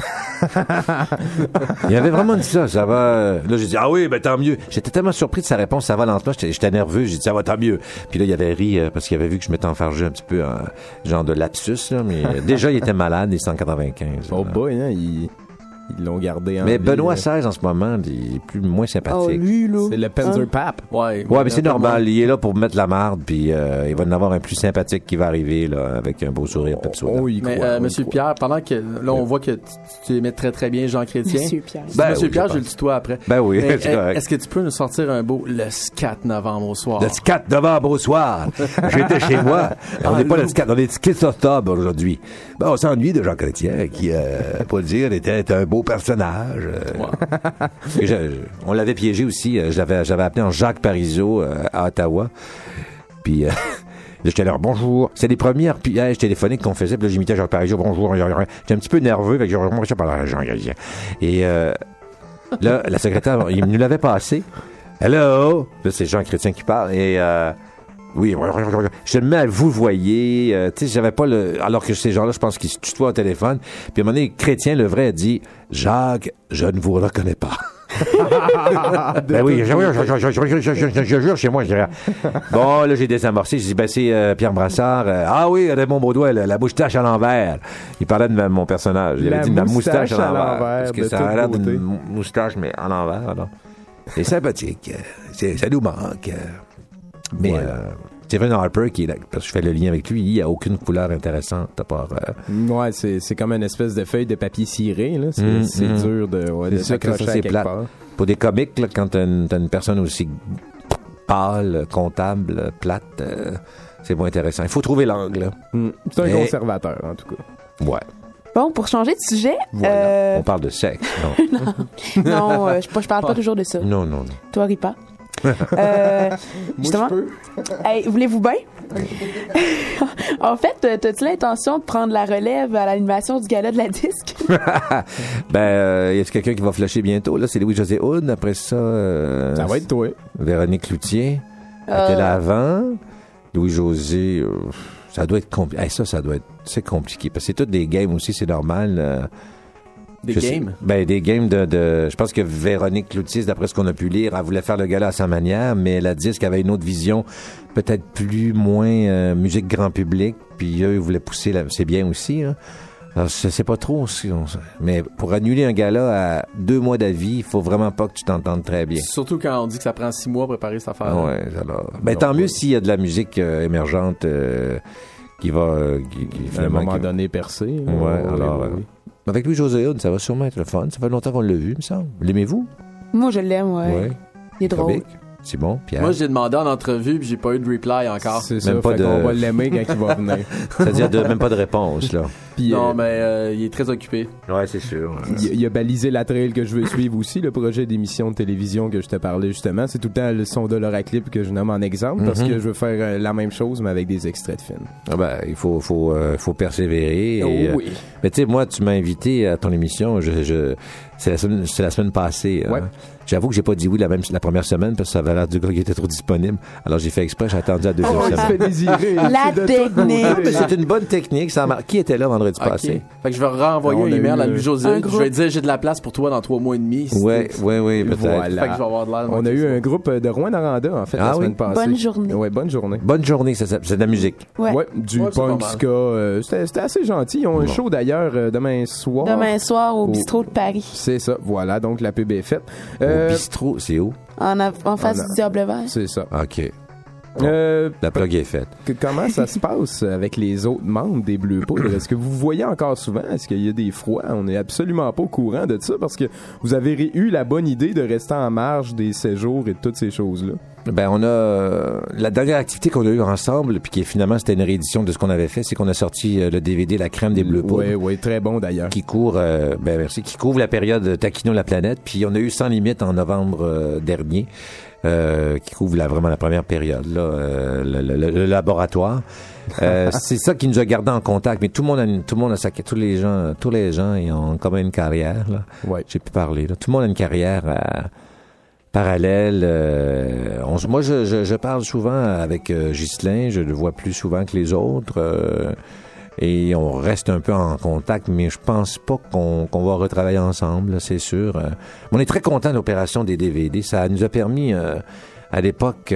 Il avait vraiment dit ça va. Là, j'ai dit, ah oui, ben tant mieux. J'étais tellement surpris de sa réponse, ça va lentement. J'étais nerveux. J'ai dit, ça va tant mieux. Puis là, il avait ri parce qu'il avait vu que je m'étais enfargé un petit peu en genre de lapsus, là. Mais déjà, il était malade, il est 195. Oh boy, hein, ils l'ont gardé en Mais vie, Benoît XVI, en ce moment, il est moins sympathique. Oh, lui, là. C'est le Panzer Pape. Ouais, mais c'est normal. Il est là pour mettre la marde, puis il va en avoir un plus sympathique qui va arriver, là, avec un beau sourire. Monsieur Pierre, pendant que, là, on voit que tu aimais très, très bien Jean Chrétien. Monsieur Pierre. Monsieur Pierre, je le tutoie après. Ben oui, mais, c'est correct. Est-ce que tu peux nous sortir un beau le 4 novembre au soir? Le 4 novembre au soir. J'étais chez moi. On n'est pas le 4, on est le 4 octobre aujourd'hui. Ben, on s'ennuie de Jean Chrétien, qui, pour le dire, était un beau personnage. On l'avait piégé aussi. J'avais appelé en Jacques Parizeau à Ottawa. Puis j'étais là, bonjour. C'est les premières pièges téléphoniques qu'on faisait. Puis là, j'imitais Jacques Parizeau, bonjour. J'étais un petit peu nerveux. Fait que je parlais à Jean Chrétien. Et là, la secrétaire, il nous l'avait passé. Hello! Là, c'est Jean Chrétien qui parle. Et oui, je me mets à vous voyez. Tu sais, j'avais pas alors que ces gens-là, je pense qu'ils se tutoient au téléphone. Puis à un moment donné, Chrétien, le vrai, a dit Jacques, je ne vous reconnais pas. Ben oui, je jure chez moi. Bon, là, j'ai désamorcé. J'ai dit, ben, c'est Pierre Brassard. Ah oui, Raymond Baudouin, la moustache à l'envers. Il parlait de mon personnage. Il avait dit ma moustache à l'envers. Parce que ça a l'air d'une moustache, mais à l'envers. Alors. C'est sympathique. Ça nous manque. Mais Stephen Harper, parce que je fais le lien avec lui, il n'y a aucune couleur intéressante à part... Ouais, c'est comme une espèce de feuille de papier ciré. Là. C'est dur de s'accrocher à quelque part. Pour des comiques, là, quand t'as une personne aussi pâle, comptable, plate, c'est moins intéressant. Il faut trouver l'angle. C'est un conservateur, en tout cas. Ouais. Bon, pour changer de sujet... Voilà. On parle de sexe, non? Non, je parle pas toujours de ça. Non. Toi, Ripa? Justement, moi, je peux. Hey, voulez-vous bien? En fait, t'as-tu l'intention de prendre la relève à l'animation du gala de la disque? Ben, y a quelqu'un qui va flasher bientôt, là? C'est Louis-José Hood. Après ça... ça va être toi. Véronique Cloutier. Elle était là avant. Louis-José... ça doit être compliqué. Ça doit être... C'est compliqué. Parce que c'est toutes des games aussi, c'est normal. Des games? Des games de... Je pense que Véronique Cloutier, d'après ce qu'on a pu lire, elle voulait faire le gala à sa manière, mais la disque avait une autre vision, peut-être moins musique grand public, puis eux, ils voulaient pousser... C'est bien aussi, hein? Alors, je sais pas trop. Mais pour annuler un gala à 2 mois d'avis, il faut vraiment pas que tu t'entendes très bien. Surtout quand on dit que ça prend 6 mois à préparer cette affaire. Ouais, alors... Ben, tant mieux s'il y a de la musique émergente qui va... à un moment donné percer. Ouais, alors... oui. Avec Louis-José Hood, ça va sûrement être le fun. Ça fait longtemps qu'on l'a vu, il me semble. L'aimez-vous? Moi, je l'aime, ouais. Il est drôle. C'est bon, Pierre. Moi, j'ai demandé en entrevue, puis j'ai pas eu de reply encore. C'est ça, on va l'aimer quand il va venir. C'est-à-dire même pas de réponse, là. Puis, non, mais il est très occupé. Ouais, c'est sûr. Il a balisé la trail que je veux suivre aussi, le projet d'émission de télévision que je te parlais justement. C'est tout le temps le son de l'Horaclip que je nomme en exemple parce que je veux faire la même chose mais avec des extraits de films. Ah ben, il faut persévérer. Et, oui. Mais tu sais, moi, tu m'as invité à ton émission. C'est la semaine passée. Ouais. J'avoue que j'ai pas dit oui la première semaine parce que ça avait l'air du gars qui était trop disponible. Alors j'ai fait exprès, j'ai attendu la deuxième semaine. Fait désirer. La technique. Non, mais c'est une bonne technique. Qui était là vendredi passé? Fait que je vais renvoyer un email à Louis-José. Je vais dire j'ai de la place pour toi dans 3 mois et demi. Oui, peut-être. Voilà. Fait que je vais avoir de l'air. On a eu un groupe de Rouen-Noranda, en fait, la semaine passée. Bonne journée. Ouais, bonne journée. Bonne journée, c'est de la musique. Ouais. Du punk ska. C'était assez gentil. Ils ont un show d'ailleurs demain soir. Demain soir au Bistrot de Paris. C'est ça, voilà. Donc la pub est faite. Au bistrot, c'est où? En face du Diable Vert. C'est ça. OK. Bon, la plug est faite. Comment ça se passe avec les autres membres des Bleus Poudres? Est-ce que vous voyez encore souvent? Est-ce qu'il y a des froids? On n'est absolument pas au courant de ça parce que vous avez eu la bonne idée de rester en marge des séjours et de toutes ces choses-là. Ben, on a la dernière activité qu'on a eue ensemble, puis qui finalement c'était une réédition de ce qu'on avait fait, c'est qu'on a sorti le DVD La Crème des Bleus Poudres. Oui, très bon d'ailleurs. Qui couvre la période Taquino la planète. Puis on a eu Sans Limite en novembre dernier. Qui couvre vraiment la première période, là, le laboratoire. C'est ça qui nous a gardé en contact. Mais tout le monde a sa, tous les gens, ils ont comme une carrière, là. Ouais. J'ai pu parler, là. Tout le monde a une carrière parallèle. Moi, je parle souvent avec Ghislain. Je le vois plus souvent que les autres. Et on reste un peu en contact, mais je pense pas qu'on va retravailler ensemble, là, c'est sûr. On est très content de l'opération des DVD. Ça nous a permis, à l'époque,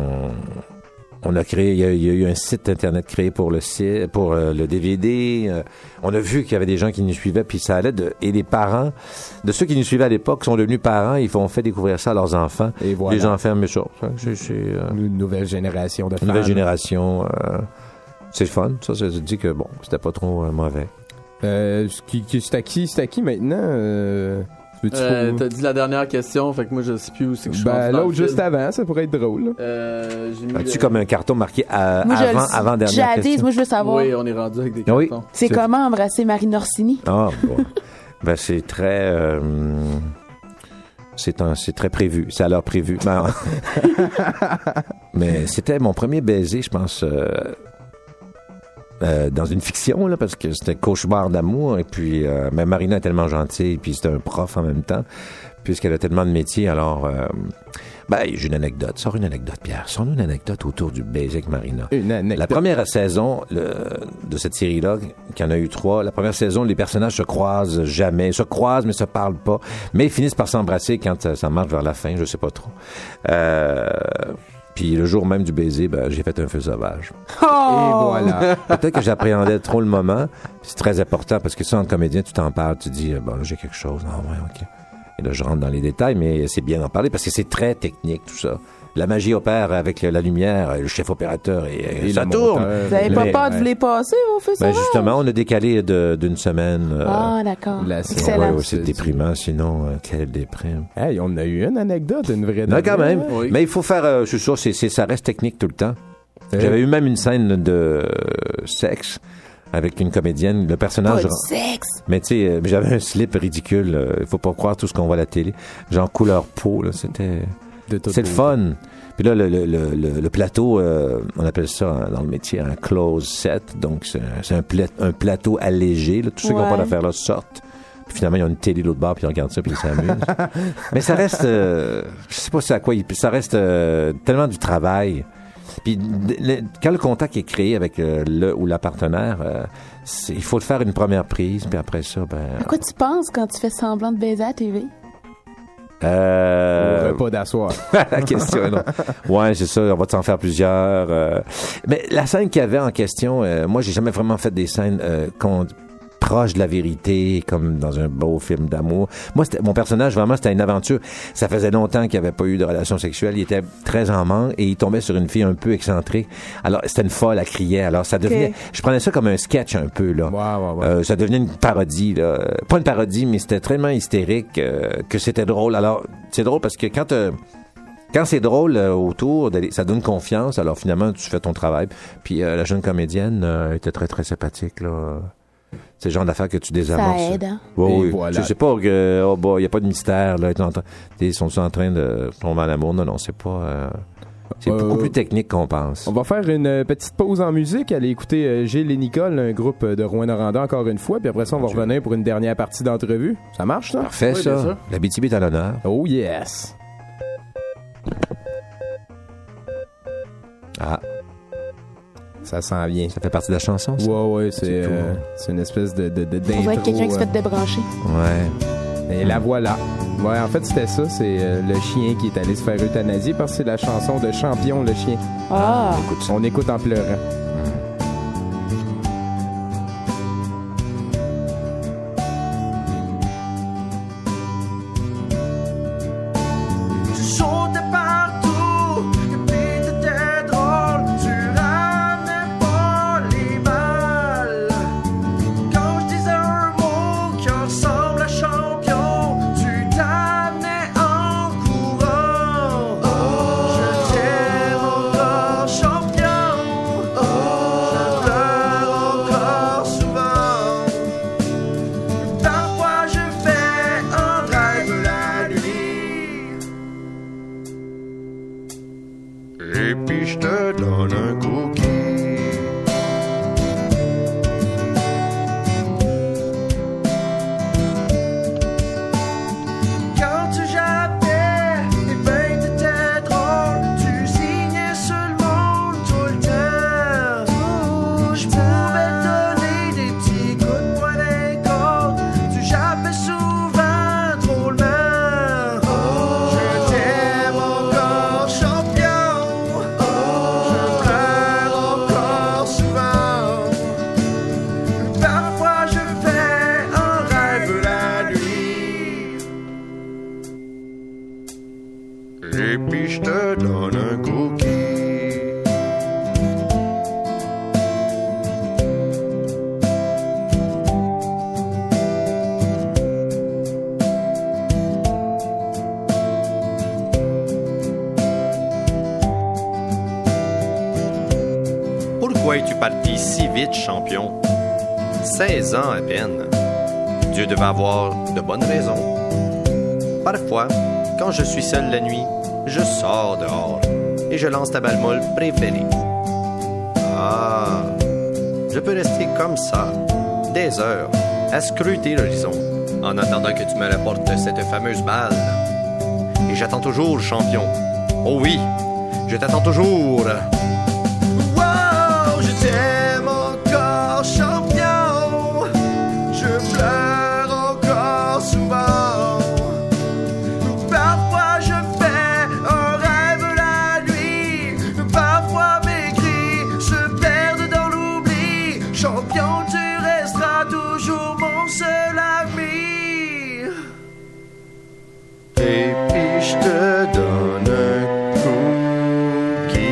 on a créé, il y a eu un site internet créé pour le DVD. On a vu qu'il y avait des gens qui nous suivaient, puis ça allait et les parents de ceux qui nous suivaient à l'époque sont devenus parents. Ils ont fait découvrir ça à leurs enfants. Et voilà. Les enfants aiment ça. C'est une nouvelle génération de fans. Une nouvelle génération. C'est le fun, ça te dit que bon, c'était pas trop mauvais. C'est à qui maintenant? T'as dit la dernière question, fait que moi je sais plus où c'est que je suis. L'autre juste avant, ça pourrait être drôle. As-tu comme un carton marqué avant dernière question? Moi je veux savoir. Oui, on est rendu avec des cartons. Oui. C'est comment embrasser Marine Orsini? Ah bon. Ben c'est très c'est très prévu. C'est à l'heure prévue. Mais c'était mon premier baiser, je pense. Dans une fiction, là, parce que c'était Cauchemar d'amour, et puis mais Marina est tellement gentille, puis c'était un prof en même temps, puisqu'elle a tellement de métiers, alors j'ai une anecdote. Sors une anecdote, Pierre. Sors-nous une anecdote autour du baiser avec Marina. Une anecdote. La première saison de cette série-là, qui en a eu 3, la première saison, les personnages se croisent jamais, se croisent mais se parlent pas, mais ils finissent par s'embrasser quand ça marche vers la fin, je sais pas trop. Puis le jour même du baiser, j'ai fait un feu sauvage. Oh! Et voilà. Peut-être que j'appréhendais trop le moment. C'est très important parce que ça, en comédien, tu t'en parles, tu dis, là, j'ai quelque chose. Ah ouais, OK. Et là, je rentre dans les détails, mais c'est bien d'en parler parce que c'est très technique, tout ça. La magie opère avec la lumière, le chef opérateur, et ça tourne. Vous n'avez pas peur de vous les passer, vos feux sauvages? Justement, on a décalé d'une semaine. D'accord. Excellent. Ouais, c'est déprimant, sinon, quelle déprime. Hey, on a eu une anecdote, une vraie anecdote. Quand même. Oui. Mais il faut faire, c'est sûr, ça reste technique tout le temps. J'avais eu même une scène de sexe avec une comédienne, le personnage. Pas de sexe. Mais tu sais, j'avais un slip ridicule. Il faut pas croire tout ce qu'on voit à la télé. Genre couleur peau, là, c'était. C'est le fun. Puis là, le plateau, on appelle ça dans le métier un close set. Donc, c'est un plateau allégé. Là. Tous ceux qui n'ont pas d'affaires là sortent. Puis finalement, ils ont une télé de l'autre bord, puis ils regardent ça, puis ils s'amusent. Mais ça reste, je sais pas c'est à quoi, ça reste tellement du travail. Puis quand le contact est créé avec le ou la partenaire, il faut le faire une première prise, puis après ça, À quoi tu penses quand tu fais semblant de baiser à la TV? Au repas d'asseoir. La question, non. Ouais, c'est ça, on va s'en faire plusieurs. Mais la scène qu'il y avait en question, moi, j'ai jamais vraiment fait des scènes proche de la vérité, comme dans un beau film d'amour. Moi, mon personnage, vraiment, c'était une aventure. Ça faisait longtemps qu'il n'y avait pas eu de relation sexuelle. Il était très en manque et il tombait sur une fille un peu excentrique. Alors, c'était une folle, elle criait. Alors, ça devenait... Je prenais ça comme un sketch un peu, là. Ouais. Ça devenait une parodie, là. Pas une parodie, mais c'était tellement hystérique que c'était drôle. Alors, c'est drôle parce que quand c'est drôle autour, ça donne confiance. Alors, finalement, tu fais ton travail. Puis, la jeune comédienne était très, très sympathique, là. C'est le genre d'affaires que tu désamorces. Ça aide, hein? Oui. Voilà. Je sais pas que, il y a pas de mystère, là. Ils sont en train de tomber en amour? Non, c'est pas, c'est beaucoup plus technique qu'on pense. On va faire une petite pause en musique, aller écouter Gilles et Nicole, un groupe de Rouyn-Noranda encore une fois, puis après ça, on va revenir pour une dernière partie d'entrevue. Ça marche, ça? Parfait, oui, ça. La BTB est à l'honneur. Oh yes! Ah. Ça s'en vient. Ça fait partie de la chanson, ça? Ouais, c'est une espèce d'intro. On va être quelqu'un qui se fait débrancher. Ouais. Et la voilà. Ouais, en fait, c'était ça. C'est le chien qui est allé se faire euthanasier parce que c'est la chanson de Champion, le chien. Ah! On écoute en pleurant. Tu sautais partout, et puis t'étais drôle. Tu ramenais pas les balles. Quand je disais un mot qui ressemble à champion, tu t'amenais en courant. Je t'aime encore champion. Je pleure encore souvent. Parfois je fais un rêve la nuit. Et puis je te donne un cookie. Quand tu jappais, et ben t'étais drôle. Tu signais sur le monde tout le temps. Je pouvais te donner des petits coups de poing d'école. Tu jappais souvent drôlement. Je t'aime encore champion. Je pleure encore souvent. Parfois je fais un rêve la nuit. Et puis je te donne un cookie. Pourquoi es-tu parti si vite, champion? 16 ans à peine. Dieu devait avoir de bonnes raisons. Parfois, quand je suis seul la nuit, je sors dehors et je lance ta balle molle préférée. Ah, je peux rester comme ça, des heures, à scruter l'horizon, en attendant que tu me rapportes cette fameuse balle. Et j'attends toujours, champion. Oh oui, je t'attends toujours. Wow, je t'aime encore champion. Je pleure encore souvent. Parfois je fais un rêve la nuit. Parfois mes cris se perdent dans l'oubli. Champion, tu resteras toujours mon seul ami. Et puis je te donne un cookie.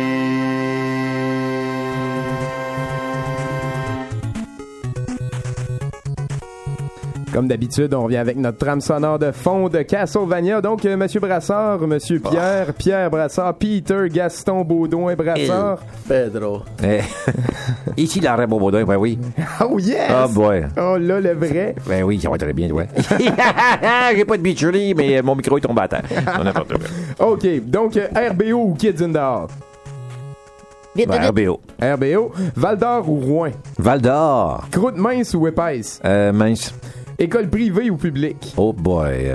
Comme d'habitude, on revient avec notre trame sonore de fond de Castlevania. Donc, Monsieur Brassard, Monsieur Pierre, Pierre Brassard, Peter, Gaston, Baudouin, Brassard. Pedro. Ici, l'arrêt Baudouin, ben oui. Oh yes! Ah, boy. Oh là, le vrai. Ben oui, ça va très bien, ouais. J'ai pas de Beacherly, mais mon micro est tombé à terre. On n'importe quoi. OK, donc, RBO ou Kids in the Hall? Vite, Ben, vite. RBO. RBO. Val-d'Or ou Rouen? Val-d'Or. Croûte mince ou épaisse? Mince. École privée ou publique? Oh boy.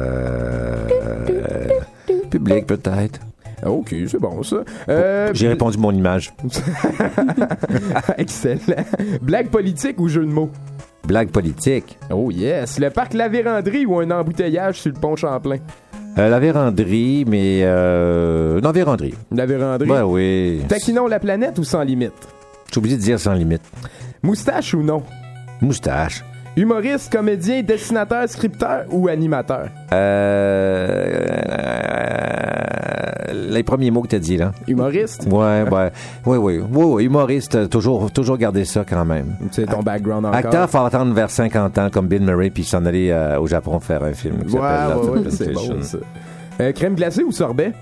Public, peut-être. OK, c'est bon, ça. J'ai répondu mon image. Excellent. Blague politique ou jeu de mots? Blague politique. Oh yes. Le parc La Vérandrie ou un embouteillage sur le pont Champlain? La véranderie, mais... Non, véranderie. La Vérandrie? Ben oui. Taquinons la planète ou sans limite? Je suis obligé de dire sans limite. Moustache ou non? Moustache. Humoriste, comédien, dessinateur, scripteur ou animateur? Les premiers mots que t'as dit, là. Humoriste? Ouais, ouais. Oui, humoriste, toujours garder ça quand même. C'est ton background encore. Acteur, faut attendre vers 50 ans, comme Bill Murray, puis s'en aller au Japon faire un film qui s'appelle Ouais, c'est bon, ça. Crème glacée ou sorbet?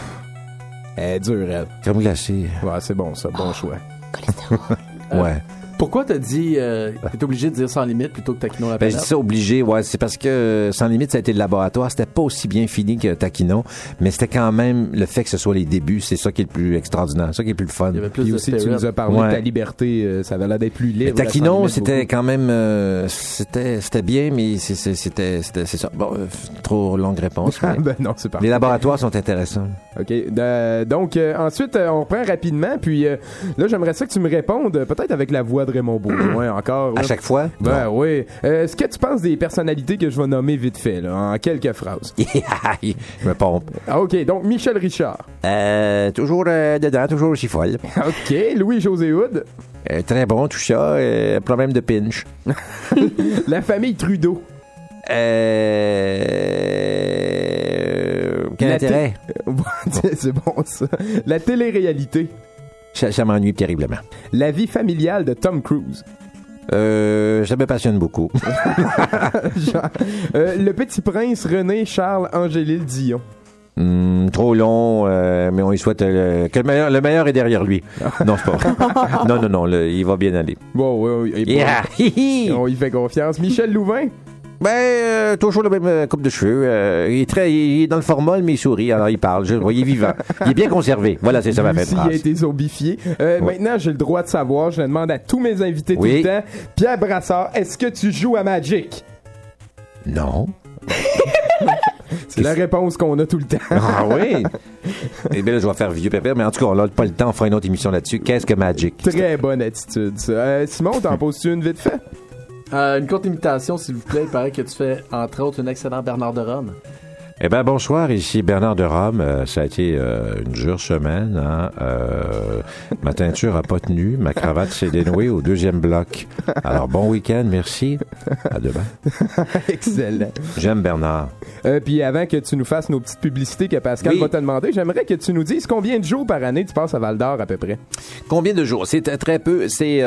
Elle est dure, elle. Crème glacée. Ouais, c'est bon, ça. Bon choix. Ouais. Pourquoi t'as dit t'es obligé de dire Sans Limite plutôt que Taquinon la Ben, planète? je dis ça obligé, ouais. C'est parce que Sans Limite, ça a été le laboratoire. C'était pas aussi bien fini que Taquinon, mais c'était quand même le fait que ce soit les débuts, c'est ça qui est le plus extraordinaire, ça qui est le plus fun. Il y avait plus Puis de aussi, tu spirit. nous as parlé de ta liberté, ça avait l'air d'être plus libre. Mais Taquinon, Sans Limite, c'était beaucoup. quand même, c'était bien, mais c'est ça. Bon, trop longue réponse. mais Ben non, c'est parfait. les laboratoires sont intéressants. OK. Donc, ensuite, on reprend rapidement. Puis là, j'aimerais ça que tu me répondes, peut-être avec la voix de Raymond Baudouin encore. À là. chaque fois? Ben oui. Est-ce que tu penses des personnalités que je vais nommer vite fait, là, en quelques phrases? Je me pompe. Ah, OK. Donc, Michel Richard. Toujours dedans, toujours aussi folle. OK. Louis-José Hood. Très bon, tout ça. Problème de pinch. La famille Trudeau. Quel intérêt? C'est bon, ça. La télé-réalité. Ça m'ennuie terriblement. La vie familiale de Tom Cruise. Ça me passionne beaucoup. Le Petit Prince René Charles Angélil Dion. Trop long, mais on lui souhaite que le meilleur est derrière lui. Non, c'est pas vrai. Non, il va bien aller. Bon, oui. Yeah. On y fait confiance. Michel Louvain. Ben, toujours la même coupe de cheveux. Il est dans le formol, mais il sourit, alors il parle. Il est vivant. Il est bien conservé. Voilà, c'est ça ma S'il a été zombifié. Maintenant, j'ai le droit de savoir. Je le demande à tous mes invités tout le temps. Pierre Brassard, est-ce que tu joues à Magic? Non. C'est la réponse qu'on a tout le temps. Ah oui? Eh bien là, je vais faire vieux pépère, mais en tout cas, on n'a pas le temps, on fera une autre émission là-dessus. Qu'est-ce que Magic? Très bonne attitude, ça. Simon, t'en poses-tu une vite fait? Une courte imitation, s'il vous plaît. Il paraît que tu fais, entre autres, un excellent Bernard de Rome. Eh bien, bonsoir, ici Bernard de Rome. Ça a été une dure semaine. Hein? Ma teinture n'a pas tenu. Ma cravate s'est dénouée au deuxième bloc. Alors, bon week-end, merci. À demain. Excellent. J'aime Bernard. Puis avant que tu nous fasses nos petites publicités que Pascal va te demander, j'aimerais que tu nous dises combien de jours par année tu passes à Val-d'Or à peu près. Combien de jours? C'est très peu. C'est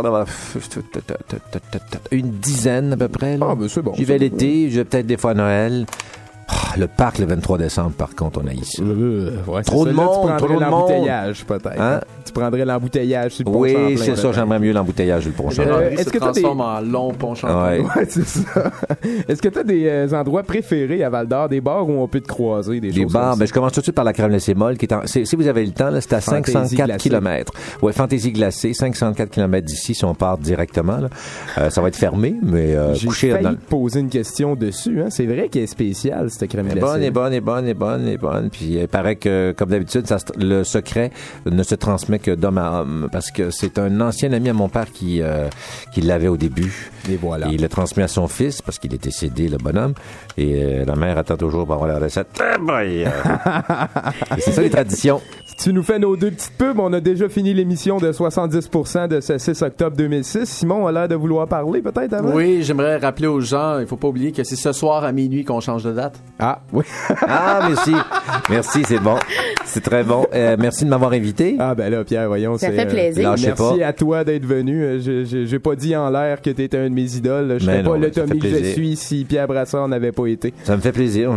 une dizaine à peu près. Là. Ah, ben c'est bon. J'y vais l'été, je vais peut-être des fois à Noël. Le parc, le 23 décembre, par contre, on a ici. Ouais, trop de monde, là, tu prendrais l'embouteillage, peut-être. Hein? Tu prendrais l'embouteillage sur le pont Oui, Champlain. C'est ça, j'aimerais mieux l'embouteillage sur le pont Champlain. Est-ce que tu transformes en long pont Champlain? Ouais, c'est ça. Est-ce que tu as des endroits préférés à Val-d'Or, des bars où on peut te croiser, des choses bars, ben, je commence tout de suite par la crème glacée molle, qui est si vous avez le temps, là, c'est à 504 km. Ouais, Fantaisie glacée, 504 km d'ici, si on part directement, là. Ça va être fermé, mais j'ai couché failli dans... te poser une question dessus, hein. C'est vrai qu'elle est spéciale, cette crème glacée. Elle est bonne. Puis il paraît que, comme d'habitude, le secret ne se transmet que d'homme à homme, parce que c'est un ancien ami à mon père qui l'avait au début. Et voilà. Et il l'a transmis à son fils, parce qu'il est décédé, le bonhomme. Et la mère attend toujours pour avoir la recette. C'est ça, les traditions. Tu nous fais nos deux petites pubs. On a déjà fini l'émission de 70% de ce 6 octobre 2006. Simon a l'air de vouloir parler, peut-être, avant? Oui, j'aimerais rappeler aux gens, il faut pas oublier que c'est ce soir à minuit qu'on change de date. Ah, oui. Ah, merci. Merci, c'est bon. C'est très bon. Merci de m'avoir invité. Ah, ben là, Pierre, voyons. Ça fait plaisir. Merci à toi d'être venu. J'ai pas dit en l'air que t'étais un de mes idoles. Je serais pas le Tommy que je suis si Pierre Brassard n'avait pas été. Ça me fait plaisir,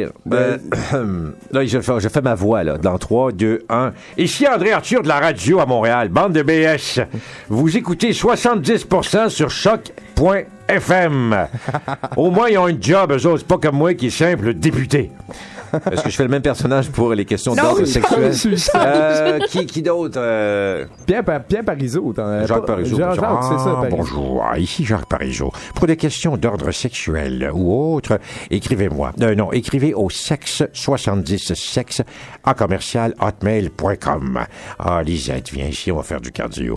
Là, je fais ma voix, là. Dans 3, 2, 1. Ici André Arthur de la radio à Montréal, bande de BS. Vous écoutez 70% sur choc.fm. Au moins, ils ont un job, eux autres. C'est pas comme moi qui est simple député. Est-ce que je fais le même personnage pour les questions d'ordre sexuel? Qui d'autre? Pierre Parizeau. Jacques Parizeau. Jacques, c'est ça, Parizeau. Bonjour, ici Jacques Parizeau. Pour des questions d'ordre sexuel ou autre, écrivez-moi. Écrivez au sexe70sexe en commercial hotmail.com. Ah, Lisette, viens ici, on va faire du cardio.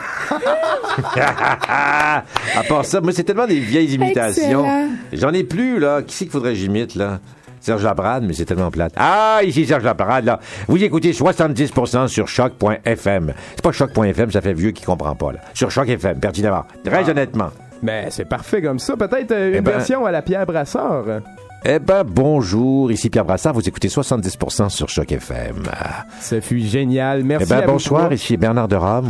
À part ça, moi, c'est tellement des vieilles imitations. Excellent. J'en ai plus, là. Qui c'est qu'il faudrait que j'imite, là? Serge Labrade, mais c'est tellement plate. Ah, ici Serge Labrade, là. Vous écoutez 70% sur choc.fm. C'est pas choc.fm, ça fait vieux qui comprend pas, là. Sur choc.fm, pertinemment. Très honnêtement. Mais c'est parfait comme ça. Peut-être une version à la Pierre Brassard. Bonjour, ici Pierre Brassard, vous écoutez 70% sur Choc FM. Ça fut génial. Merci à vous. Bonsoir, ici Bernard de Rome.